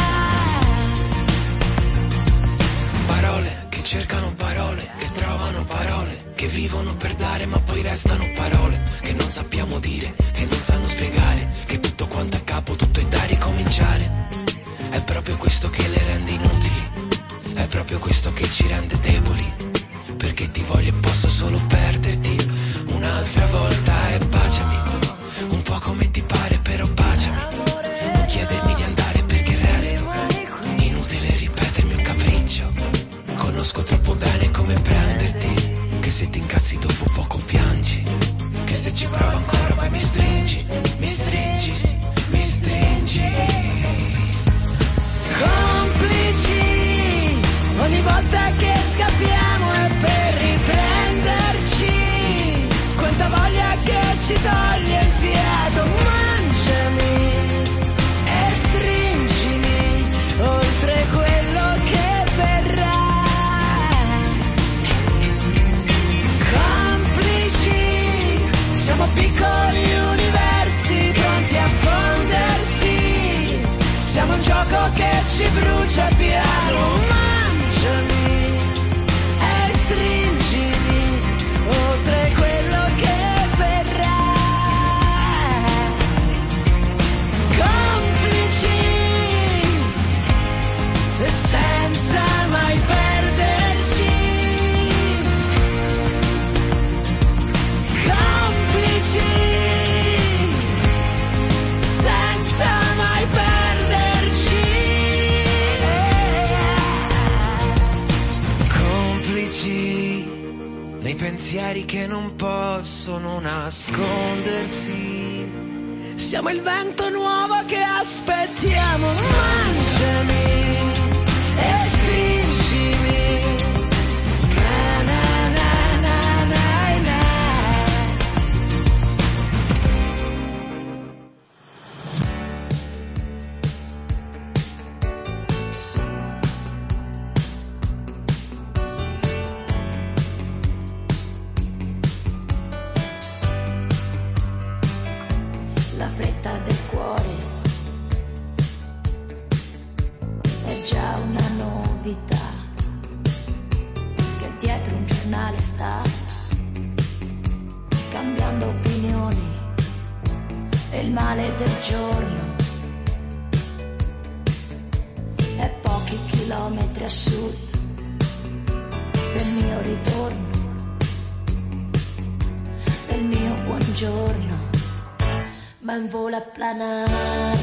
Parole che cercano parole, che trovano parole, che vivono per dare ma poi restano parole, che non sappiamo dire, che non sanno spiegare, che tutto quanto a capo, tutto è da ricominciare. È proprio questo che le rende inutili, è proprio questo che ci rende deboli, perché ti voglio e posso solo perderti un'altra volta, e baciami, un po' come ti pare, però baciami, non chiedermi di andare perché resto, inutile ripetermi un capriccio, conosco troppo bene come prenderti, che se ti incazzi dopo poco piangi, che se ci provo ancora poi mi stringi, mi stringi, mi stringi. Complici, ogni volta che scappiamo è per riprenderci, quanta voglia che ci toglie il fiato, mangiami e stringimi oltre quello che verrà. Complici, siamo piccoli universi pronti a fondersi, siamo un gioco che ci brucia piano, mangiami e stringimi oltre quello che verrà. Complici, senza mai perderci. Complici, senza mai perderci. Complici nei pensieri che non possono nascondersi. Siamo il vento nuovo che aspettiamo, mangiami e stringimi. Na na na na na na. La fretta del cuore è già una novità, che dietro un giornale sta cambiando opinioni, e il male del giorno è pochi chilometri a sud del mio ritorno, del mio buongiorno, ma in volo a planare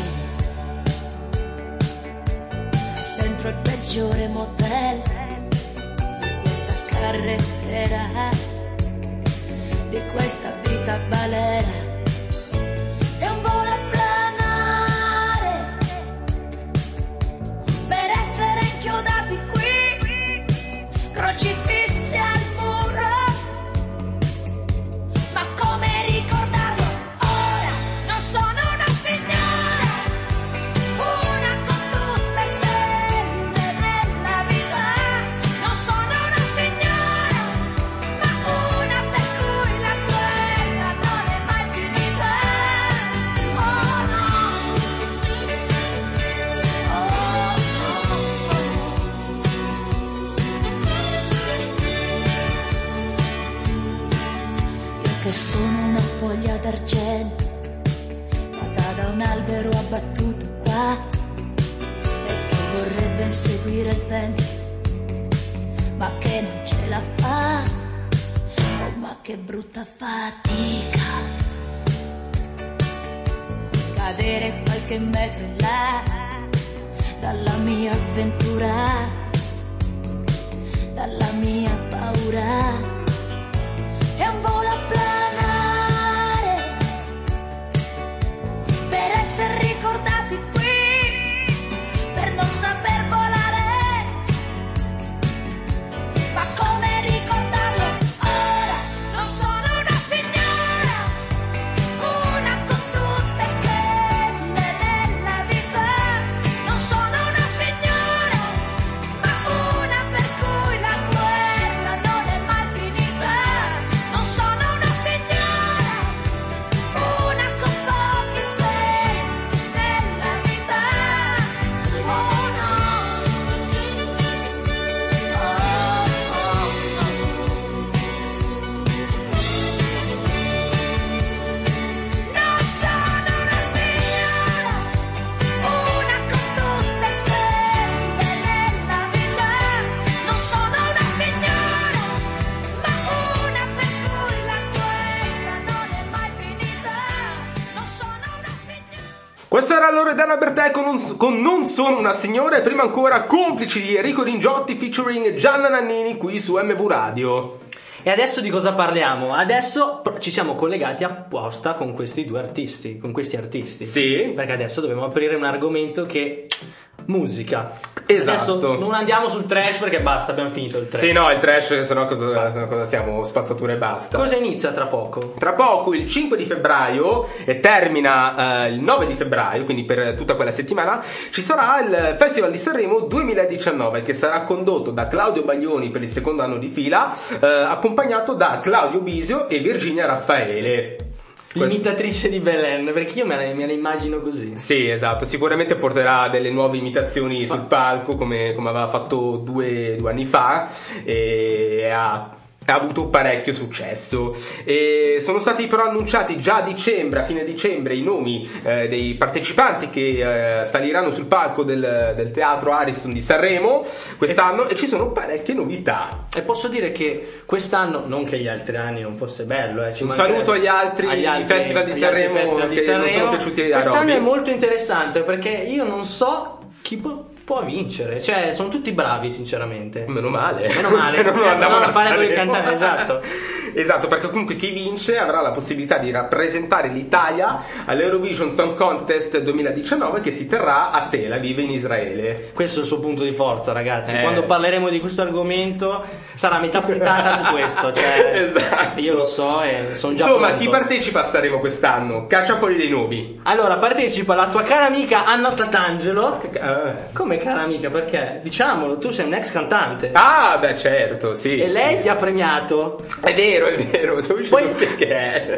dentro il peggiore motel di questa carrettera, di questa vita balera. È un volo a planare per essere inchiodati qui, crocifissi al muro, ma come ricordarlo ora? Non sono una signora, una con tutte stelle della vita. Non sono una signora, ma una per cui la guerra non è mai finita. Oh no, oh, oh, oh. Io che sono una foglia d'argento, da un albero abbattuto qua, e che vorrebbe inseguire il vento, ma che non ce la fa. Oh, ma che brutta fatica cadere qualche metro in là dalla mia sventura, dalla mia paura. È un volo a planare per essere ricordati qui, per non saper volare, ma come ricordarlo ora? Non sono una signora, una con tutte stelle nella vita. Non sono una signora, ma una per cui la guerra non è mai finita. Non sono una signora, una con pochi stelle nella vita. Oh no, non sono una signora, una con tutte stelle nella vita. Non sono una signora, ma una per cui la guerra non è mai finita. Non sono una signora. Questa era Loredana Bertè con, un- con Non sono una signora, e prima ancora Complici di Enrico Ringiotti featuring Gianna Nannini qui su M V Radio. E adesso di cosa parliamo? Adesso pr- ci siamo collegati apposta con questi due artisti, con questi artisti. Sì. Perché adesso dobbiamo aprire un argomento che... musica. Esatto. Adesso non andiamo sul trash perché basta, abbiamo finito il trash. Sì, no, il trash, sennò cosa, cosa siamo? Spazzatura e basta. Cosa inizia tra poco? Tra poco, il cinque di febbraio, e termina eh, il nove di febbraio, quindi per tutta quella settimana, ci sarà il Festival di Sanremo duemiladiciannove, che sarà condotto da Claudio Baglioni per il secondo anno di fila, eh, accompagnato da Claudio Bisio e Virginia Raffaele. L'imitatrice di Belen, perché io me la, me la immagino così. Sì, esatto, sicuramente porterà delle nuove imitazioni sul palco, come, come aveva fatto due, due anni fa, e ha, ha avuto parecchio successo. E sono stati però annunciati già a dicembre, a fine dicembre, i nomi eh, dei partecipanti che eh, saliranno sul palco del, del Teatro Ariston di Sanremo quest'anno, e, e ci sono parecchie novità. E posso dire che quest'anno, non che gli altri anni non fosse bello, eh, ci Un mancherebbe- saluto agli altri, agli altri festival di agli altri Sanremo festival di che non Sanremo. sono piaciuti a Quest'anno Robby. è molto interessante perché io non so chi può, può vincere, cioè sono tutti bravi sinceramente. Meno male. Meno male, Se no non cioè, andavano bisogna a fare quel Sanremo. cantante, esatto. Esatto, perché comunque chi vince avrà la possibilità di rappresentare l'Italia all'Eurovision Song Contest duemiladiciannove, che si terrà a Tel Aviv in Israele. Questo è il suo punto di forza, ragazzi. Eh. Quando parleremo di questo argomento sarà metà puntata su questo, cioè Esatto. io lo so e sono già Insomma, pronto. chi partecipa a Sanremo quest'anno? Caccia fuori dei nomi. Allora, partecipa la tua cara amica Anna Tatangelo. Eh. Come cara amica? Perché, diciamolo, tu sei un ex cantante. Ah, beh, certo, sì. E lei sì. ti ha premiato. È vero, è vero, stavo dicendo Poi- perché.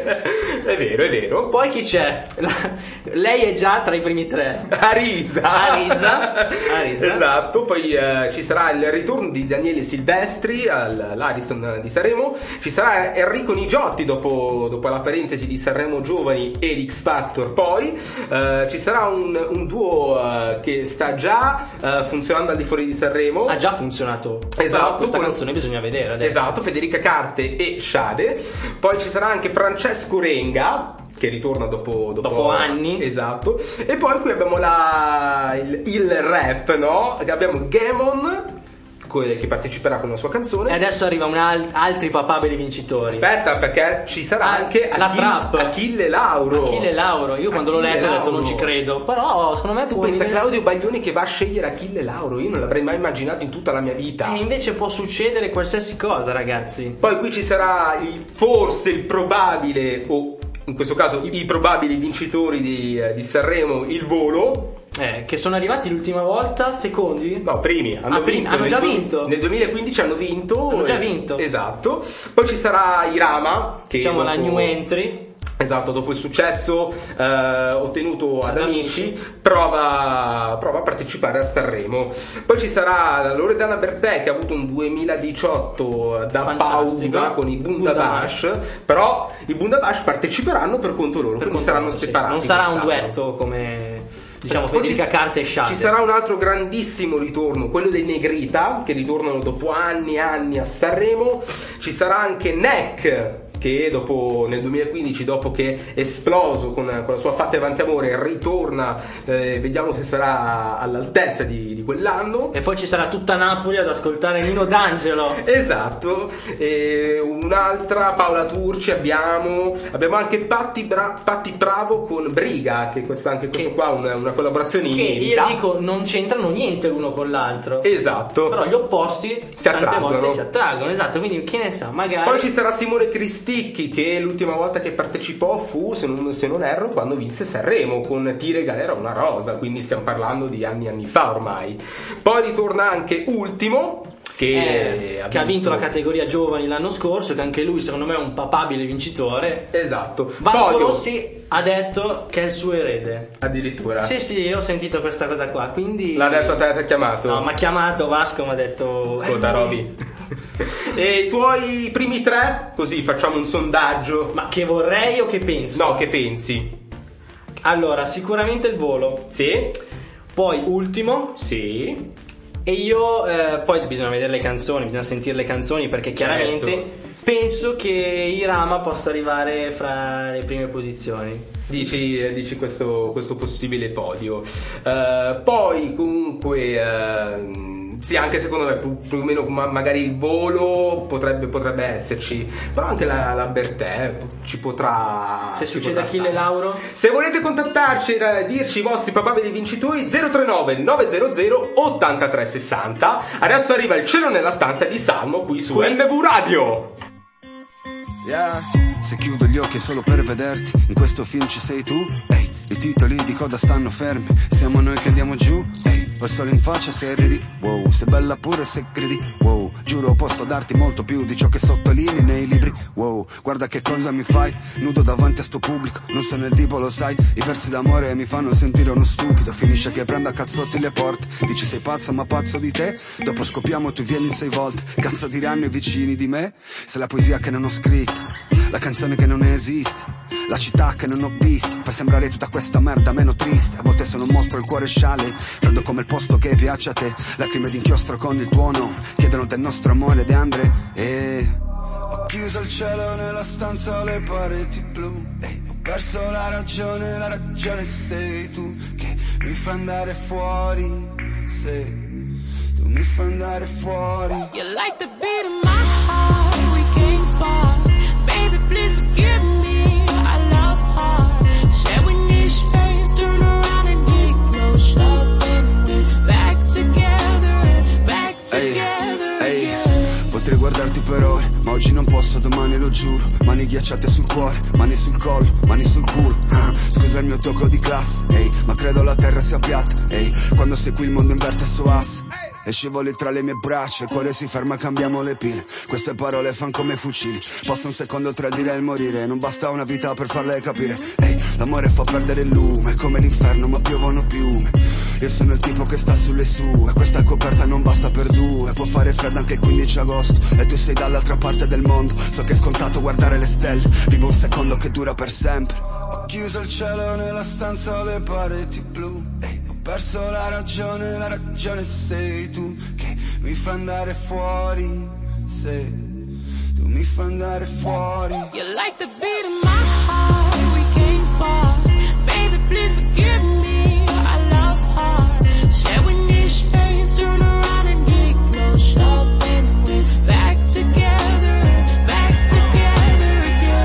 È vero, è vero. Poi chi c'è? La- lei è già tra i primi tre. Arisa. Arisa. Arisa. Esatto. Poi eh, ci sarà il ritorno di Daniele Silvestri al- all'Ariston di Sanremo. Ci sarà Enrico Nigiotti dopo, dopo la parentesi di Sanremo Giovani e l'X Factor. Poi eh, ci sarà un, un duo eh, che sta già eh, funzionando al di fuori di Sanremo. Ha già funzionato. Esatto, Però questa quello- canzone bisogna vedere adesso. Esatto, Federica Carte e Shade. Poi ci sarà anche Francesco Renga, che ritorna dopo, dopo, Dopo anni. Esatto. E poi qui abbiamo la, il, il rap, no? Abbiamo Gamon, co- che parteciperà con la sua canzone. E adesso arriva un al- altri papabili vincitori. Aspetta, perché ci sarà Ah, anche la Achille, trap. Achille Lauro. Achille Lauro. Io quando l'ho Achille letto ho detto Lauro. non ci credo. Però secondo me Tu può pensa a venire- Claudio Baglioni che va a scegliere Achille Lauro? Io non l'avrei mai immaginato in tutta la mia vita. E invece può succedere qualsiasi cosa, ragazzi. Poi qui ci sarà il, forse il probabile, o in questo caso i probabili vincitori di, eh, di Sanremo, il volo. Eh, che sono arrivati l'ultima volta secondi? No, primi. Hanno, Ah, primi, vinto, hanno nel già du- vinto? Nel duemilaquindici hanno vinto. Hanno già es- vinto. Esatto. Poi ci sarà Irama, che Diciamo la dopo- new entry. Esatto, dopo il successo eh, ottenuto ad Ad Amici, Amici. prova, prova a partecipare a Sanremo. Poi ci sarà Loredana Bertè, che ha avuto un duemiladiciotto da Fantastico. paura con i Bundabash, però i Bundabash parteciperanno per conto loro, Per quindi conto saranno loro, sì. separati. Non sarà un quest'anno. duetto come diciamo Poi Federica ci- Carte e Shade. Ci sarà un altro grandissimo ritorno, quello dei Negrita, che ritornano dopo anni e anni a Sanremo. Ci sarà anche Neck, che dopo nel duemilaquindici, dopo che è esploso con, con la sua Fate avanti amore, ritorna, eh, vediamo se sarà all'altezza di, di quell'anno. E poi ci sarà tutta Napoli ad ascoltare Nino D'Angelo. Esatto. E un'altra, Paola Turci abbiamo, abbiamo anche Patti, Bra- Patti Bravo con Briga, che questa, anche questo che, qua una, una collaborazione che inedita. io dico non c'entrano niente l'uno con l'altro. Esatto. Però gli opposti si tante attraggono. volte si attraggono, esatto, quindi chi ne sa, magari. Poi ci sarà Simone Cristicchi, che l'ultima volta che partecipò fu, se non, se non erro, quando vinse Sanremo con Ti regalerò una rosa, quindi stiamo parlando di anni anni fa ormai. Poi ritorna anche Ultimo, che, Eh, ha, che ha vinto vinto la categoria giovani l'anno scorso, che anche lui secondo me è un papabile vincitore. Esatto. Vasco Podio. Rossi ha detto che è il suo erede. Addirittura. Sì, sì, io ho sentito questa cosa qua, quindi. L'ha detto a te, ti ha chiamato? No, mi ha chiamato Vasco, mi ha detto. Ascolta, eh, Roby. E i tuoi primi tre? Così facciamo un sondaggio. Ma che vorrei o che penso? No, che pensi? Allora, sicuramente il volo. Sì. Poi Ultimo. Sì. E io eh, poi bisogna vedere le canzoni, bisogna sentire le canzoni, perché chiaramente Certo. penso che Irama possa arrivare fra le prime posizioni. Dici, dici questo, questo possibile podio. Uh, poi comunque uh, sì, anche secondo me più, più o meno ma, magari il volo potrebbe, potrebbe esserci, però anche la, la Bertè ci potrà. Se ci succede potrà Achille stare. Lauro. Se volete contattarci e dirci i vostri papabili vincitori, zero tre nove nove zero zero otto tre sei zero. Adesso arriva Il cielo nella stanza di Salmo qui su Qui. M V Radio. Yeah. Se chiudo gli occhi è solo per vederti, in questo film ci sei tu, ehi, i titoli di coda stanno fermi, siamo noi che andiamo giù, ehi, ho il sole in faccia se ridi, wow, sei bella pure se credi, wow, giuro posso darti molto più di ciò che sottolinei nei libri, wow, guarda che cosa mi fai, nudo davanti a sto pubblico, non sono il tipo lo sai, i versi d'amore mi fanno sentire uno stupido, finisce che prendo a cazzotti le porte, dici sei pazzo ma pazzo di te, dopo scopiamo tu vieni sei volte, cazzo diranno i vicini di me, se la poesia che non ho scritto, la canzone che non esiste, la città che non ho visto, fai sembrare tutta questa merda meno triste, a volte sono un mostro il cuore sciale, freddo come il posto che piace a te, lacrime d'inchiostro con il tuo nome, chiedono del nostro amore De Andre, e ho chiuso il cielo nella stanza, le pareti blu, e ho perso la ragione, la ragione sei tu, che mi fa andare fuori, se tu mi fai andare fuori. You like the beat of my heart, we can't part. Baby, please forgive me, I love hard. Said we need space, turn around and get close up and we're back together, and back together Ehi, again. potrei guardarti per ore, ma oggi non posso, domani lo giuro. Mani ghiacciate sul cuore, mani sul collo, mani sul culo. Ah, scusa il mio tocco di classe, ehi, ma credo la terra sia piatta, ehi, quando sei qui il mondo inverte su asse. E scivoli tra le mie braccia, il cuore si ferma, cambiamo le pile. Queste parole fan come fucili, basta un secondo tra il dire e il morire. Non basta una vita per farle capire. Ehi, l'amore fa perdere il lume, è come l'inferno ma piovono piume. Io sono il tipo che sta sulle sue, questa coperta non basta per due. Può fare freddo anche il quindici agosto, e tu sei dall'altra parte del mondo. So che è scontato guardare le stelle, vivo un secondo che dura per sempre. Ho chiuso il cielo nella stanza, le pareti blu, ehi, ho perso la ragione, la ragione sei tu, che mi fa andare fuori, se tu mi fai andare fuori. You like the beat of my heart, we can't part. Baby, please forgive me, I love hard. Said we need space, turn around and get close up and we're back together, back together again.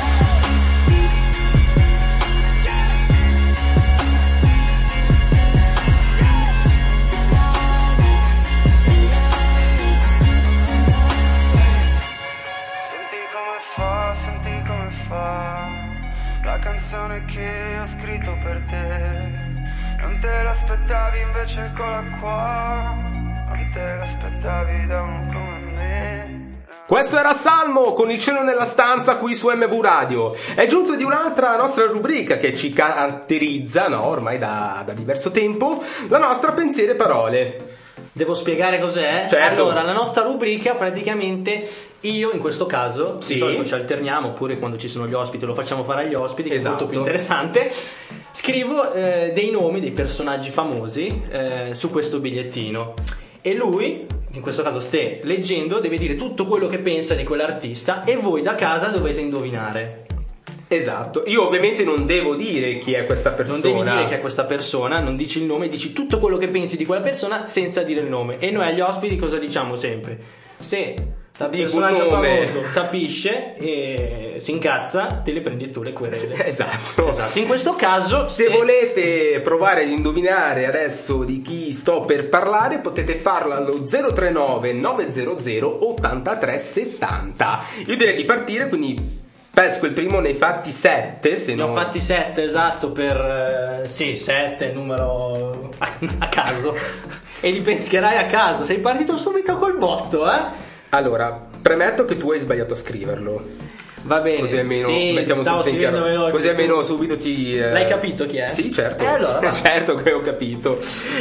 Senti come fa, senti come fa la canzone che ho scritto per te. Non te l'aspettavi, invece eccola qua. Non te l'aspettavi da uno come me. Questo era Salmo con Il cielo nella stanza qui su M V Radio. È giunto di un'altra nostra rubrica che ci caratterizza, no, ormai da, da diverso tempo, la nostra pensiero e parole. Devo spiegare cos'è? Certo. Allora, la nostra rubrica praticamente io in questo caso, Sì. di solito ci alterniamo, oppure quando ci sono gli ospiti lo facciamo fare agli ospiti, che Esatto. è molto più interessante. Scrivo eh, dei nomi dei personaggi famosi eh, su questo bigliettino e lui in questo caso ste leggendo, deve dire tutto quello che pensa di quell'artista e voi da casa dovete indovinare. Esatto, io ovviamente non devo dire chi è questa persona. Non devi dire chi è questa persona, non dici il nome, dici tutto quello che pensi di quella persona senza dire il nome. E noi agli ospiti cosa diciamo sempre? Se il personaggio famoso capisce e si incazza, te le prendi tu le querele. Esatto. Esatto. In questo caso, se volete provare ad indovinare adesso di chi sto per parlare, potete farlo allo zero tre nove nove zero zero ottantatré sessanta. Io direi di partire, quindi pesco il primo nei fatti sette. Se ne non... ho fatti sette, esatto, per eh, sì, sette, numero a, a caso. E li pescherai a caso. Sei partito subito col botto, eh? Allora, premetto che tu hai sbagliato a scriverlo. Va bene, così almeno sì, mettiamo subito in chiaro. Veloce, così almeno subito ti eh... L'hai capito chi è? Sì, certo. E allora, certo che ho capito.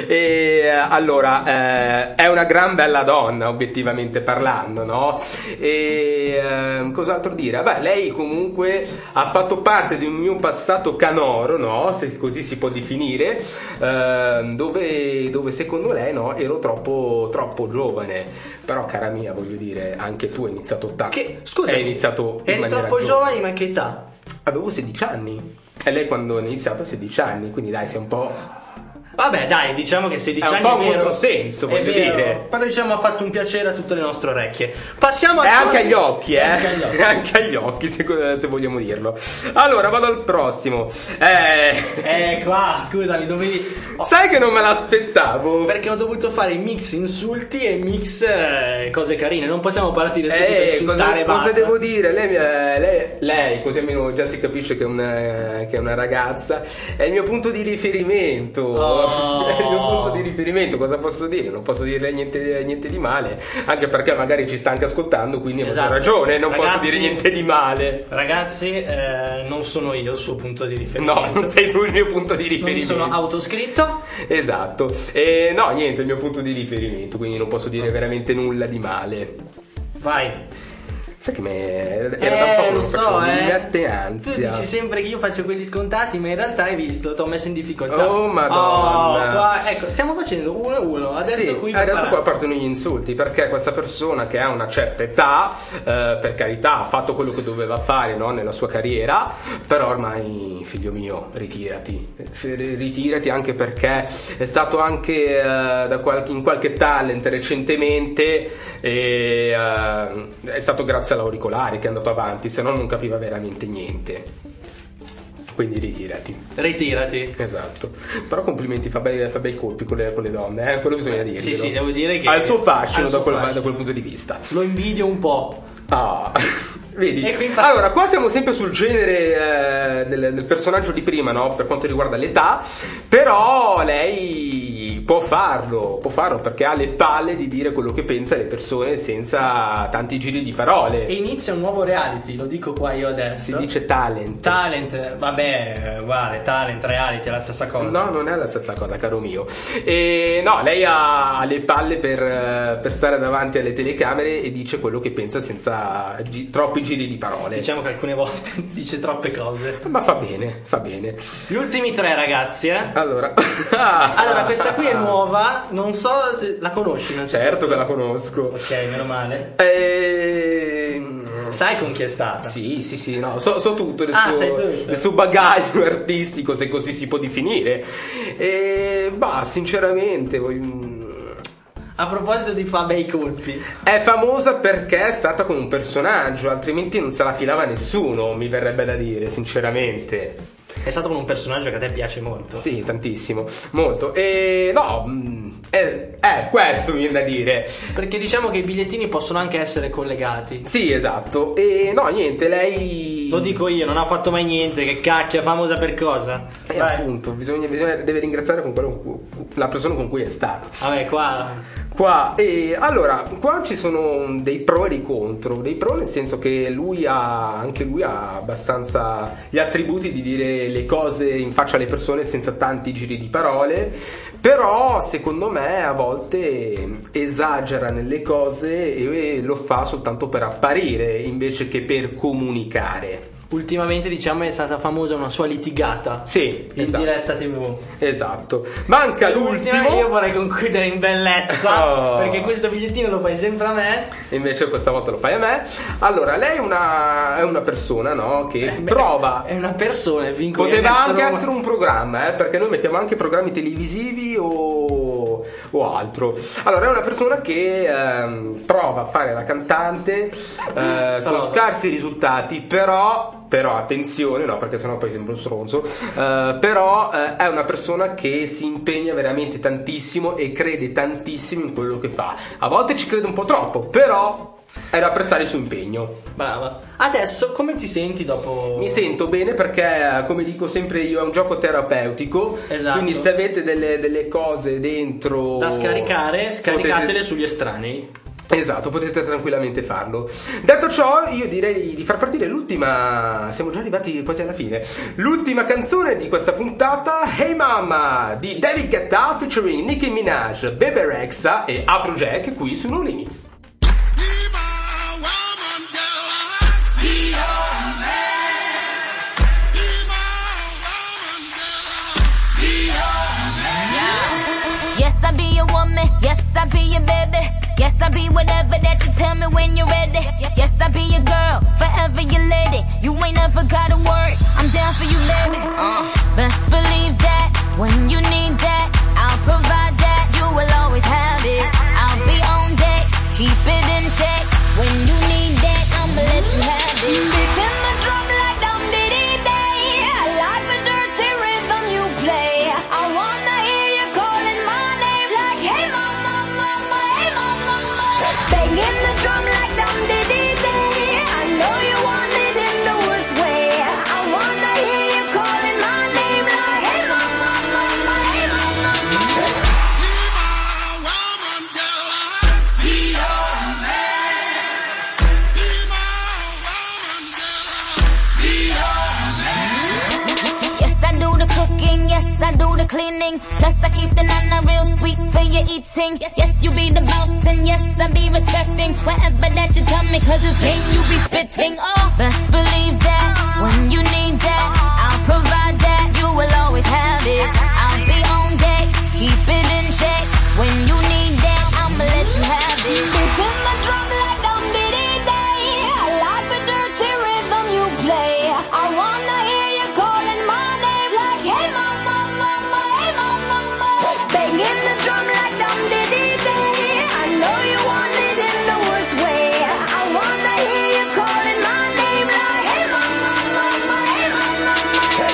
E allora eh, è una gran bella donna, obiettivamente parlando, no? E eh, cos'altro dire? Beh, lei comunque ha fatto parte di un mio passato canoro, no? Se così si può definire, eh, dove, dove secondo lei, no, ero troppo troppo giovane. Però, cara mia, voglio dire, anche tu hai iniziato tardi. Che scusa, hai iniziato in eri troppo giovane, ma che età? Avevo sedici anni. E lei quando ha iniziato ha sedici anni, quindi dai, sei un po'... Vabbè, dai, diciamo che sedici anni è un po' è un vero, controsenso, voglio è vero, dire. Però diciamo ha fatto un piacere a tutte le nostre orecchie. Passiamo a... E anche agli occhi, eh. Anche agli occhi, anche agli occhi se, se vogliamo dirlo. Allora, vado al prossimo. Eh... Eh, qua, scusami, dovevi... Oh. Sai che non me l'aspettavo? Perché ho dovuto fare mix insulti e mix eh, cose carine. Non possiamo partire subito eh, a insultare. Cosa, cosa basta. devo dire? Lei, lei, lei, così almeno già si capisce che è una, che è una ragazza. È il mio punto di riferimento. Oh. È il mio punto di riferimento. Cosa posso dire? Non posso dirle niente, niente di male. Anche perché magari ci sta anche ascoltando, quindi esatto. ha ragione. Non Ragazzi, posso dire niente di male. Ragazzi, eh, non sono io il suo punto di riferimento. No, non sei tu il mio punto di riferimento. Non mi sono autoscritto. Esatto. E no, niente, il mio punto di riferimento, quindi non posso dire veramente nulla di male. Vai. Sai che me era eh, da poco, lo so, eh. mi mette ansia. Tu dici sempre che io faccio quelli scontati, ma in realtà hai visto, ti ho messo in difficoltà. Oh madonna. Oh, qua, ecco, stiamo facendo uno e uno. Adesso sì, qui adesso qua partono gli insulti, perché questa persona che ha una certa età, eh, per carità, ha fatto quello che doveva fare, no, nella sua carriera, però ormai, figlio mio, ritirati. Ritirati, anche perché è stato anche eh, da qualche, in qualche talent recentemente e eh, è stato grazie all'auricolare che è andato avanti, se no non capiva veramente niente. Quindi ritirati. Ritirati. Esatto. Però complimenti, fa bei, fa bei colpi con le, con le donne, eh? Quello bisogna dirlo. Sì, sì, devo dire che ha il suo fascino, il suo da, quel, fascino. da quel punto di vista. Lo invidio un po'. Ah. Vedi? Qui... Allora, qua siamo sempre sul genere eh, del, del personaggio di prima, no? Per quanto riguarda l'età. Però lei può farlo, può farlo perché ha le palle di dire quello che pensa alle persone senza tanti giri di parole. E inizia un nuovo reality, lo dico qua io adesso. Si dice talent. Talent, vabbè, uguale, talent, reality è la stessa cosa. No, non è la stessa cosa, caro mio. E no, lei ha le palle per, per stare davanti alle telecamere e dice quello che pensa senza gi- troppi giri di parole. Diciamo che alcune volte dice troppe cose. Ma fa bene, fa bene. Gli ultimi tre, ragazzi, eh. Allora, allora questa qui è nuova, non so se la conosci. Certo che la conosco. Ok, meno male. E... Sai con chi è stata? Sì, sì, sì, no, so, so tutto del, ah, suo, tutto. del suo bagaglio artistico, se così si può definire. E bah, sinceramente, voglio... A proposito di fa bei colpi, è famosa perché è stata con un personaggio, altrimenti non se la filava nessuno, mi verrebbe da dire, sinceramente. È stato con un personaggio che a te piace molto. Sì, tantissimo, molto. E no, è, è questo mi viene da dire. Perché diciamo che i bigliettini possono anche essere collegati. Sì, esatto. E no, niente, lei... Lo dico io, non ha fatto mai niente, che cacchio, è famosa per cosa? E appunto, bisogna, bisogna, deve ringraziare con quello, la persona con cui è stato. Vabbè, qua... Qua, e allora, qua ci sono dei pro e dei contro. Dei pro nel senso che lui ha, anche lui ha abbastanza gli attributi di dire le cose in faccia alle persone senza tanti giri di parole. Però secondo me a volte esagera nelle cose e lo fa soltanto per apparire invece che per comunicare. ultimamente diciamo è stata famosa una sua litigata. Sì, in esatto. diretta tivù. Esatto. Manca L'ultima, l'ultimo. io vorrei concludere in bellezza Oh. perché questo bigliettino lo fai sempre a me. Invece questa volta lo fai a me. Allora, lei è una, è una persona, no? Che Eh beh, prova. È una persona, fin qui Poteva adesso anche non- essere un programma, eh, perché noi mettiamo anche programmi televisivi o, o altro. Allora, è una persona che ehm, prova a fare la cantante eh, con scarsi risultati, però, però attenzione, no, perché sennò poi sembra un stronzo. eh, però eh, è una persona che si impegna veramente tantissimo e crede tantissimo in quello che fa. A volte ci crede un po' troppo, però è da apprezzare il suo impegno. Brava. Adesso come ti senti dopo? Mi sento bene perché, come dico sempre io, è un gioco terapeutico. Esatto. Quindi se avete delle, delle cose dentro da scaricare, scaricatele potete- sugli estranei. Esatto, potete tranquillamente farlo. Detto ciò, io direi di far partire l'ultima. Siamo già arrivati quasi alla fine. L'ultima canzone di questa puntata, Hey Mama, di David Guetta featuring Nicki Minaj, Bebe Rexha e Afrojack qui su No Limits. Yes, I be your woman. Yes, I be your baby. Yes, I be whatever that you tell me when you're ready. Yes, I be your girl, forever your lady. You ain't never gotta worry, I'm down for you, baby. Uh, best believe that when you need that, I'll provide that. You will always have it. I'll be on deck, keep it in check. When you need that, I'ma let you have it. Beats in the drum like dum diddy day. I like the dirty rhythm you play. I wanna hear you calling my name like hey mama, mama, hey mama, mama. Banging the drum like dum diddy day. I know you want it in the worst way. I wanna hear you calling my name like hey mama, mama, hey mama, mama. Yes, I do the cooking, yes, I do the cleaning. Plus, I keep the nana real sweet for your eating. Yes, yes, you be the boss, and yes, I be respecting whatever that you tell me, cause it's game you be spitting. Oh, best believe that when you need that, I'll provide that. You will always have it. I'll be on deck, keep it in check. When you need that, I'ma let you have it. Beats in the drum like dum diddy day. I like the dirty rhythm you play. I wanna hear you calling my name like hey mama, mama, hey mama, mama. Banging the drum like dum diddy day. I know you want it in the worst way. I wanna hear you calling my name like hey mama, mama, hey mama, mama.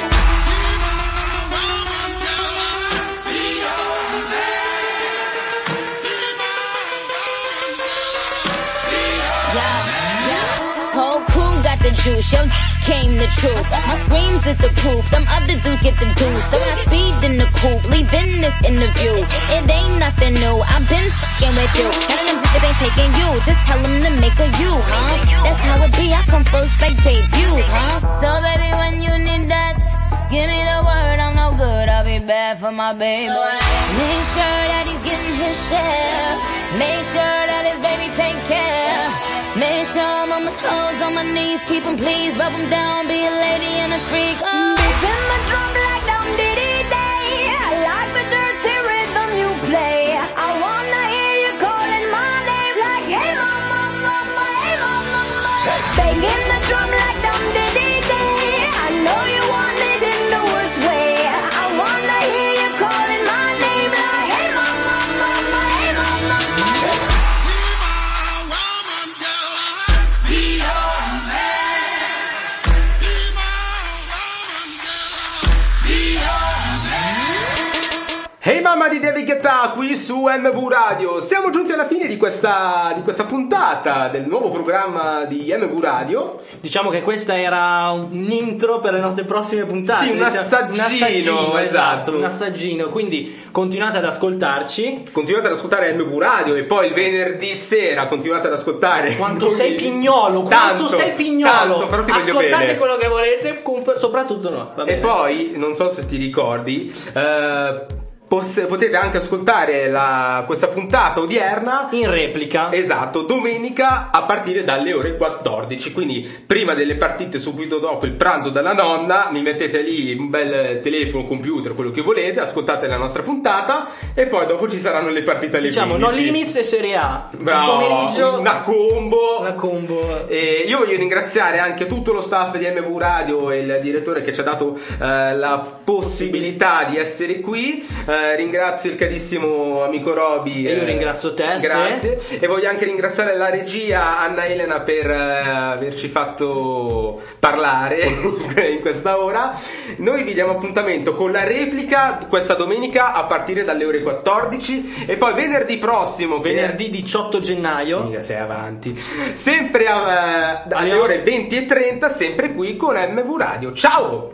Whole crew got the juice, yo came the truth. My screams is the proof, them other dudes get the deuce. So I speed in the coupe, leaving this interview. It ain't nothing new, I've been fucking with you. None of them niggas ain't taking you, just tell them to make a you, huh? That's how it be, I come first like debut, huh? So baby, when you need that, give me the word, I'm no good, I'll be bad for my baby. Make sure that he's getting his share. Make sure that his baby take care. Make sure I'm on my toes, on my knees, keep him please, rub him down, be a lady and a freak. Oh. Beats in the drum like dum diddy day. I like the dirty rhythm you play. I wanna hear you calling my name like hey mama, mama, hey mama, mama. Banging the drum like dum diddy day. I know you want it in the worst way. I wanna hear you calling my name like hey mama, mama, hey mama, mama. Hey Mama di David Guetta qui su M V Radio. Siamo giunti alla fine di questa, di questa puntata del nuovo programma di M V Radio. Diciamo che questa era un intro per le nostre prossime puntate. Sì, un Diciamo- assaggino, un assaggino, esatto. un assaggino. Quindi continuate ad ascoltarci. Continuate ad ascoltare M V Radio e poi il venerdì sera continuate ad ascoltare. Quanto noi. sei pignolo, quanto Tanto, sei pignolo. tanto, però ti voglio Ascoltate bene. quello che volete, comp- soprattutto no. Va E bene. poi, non so se ti ricordi, eh, Poss- potete anche ascoltare la, questa puntata odierna in replica, esatto, domenica a partire dalle ore quattordici, quindi prima delle partite, subito dopo il pranzo della nonna, mi mettete lì un bel telefono, computer, quello che volete, ascoltate la nostra puntata e poi dopo ci saranno le partite alle diciamo quindici. No Limits e Serie A. Bravo, il pomeriggio una combo, una combo. E io voglio ringraziare anche tutto lo staff di M V Radio e il direttore che ci ha dato eh, la possibilità di essere qui. Eh, ringrazio il carissimo amico Roby. E io ringrazio te. Grazie. E voglio anche ringraziare la regia Anna Elena per eh, averci fatto parlare in questa ora. Noi vi diamo appuntamento con la replica questa domenica a partire dalle ore quattordici e poi venerdì prossimo, venerdì diciotto gennaio, mica sei avanti, sempre a, uh, alle ore venti e trenta, sempre qui con M V Radio. Ciao!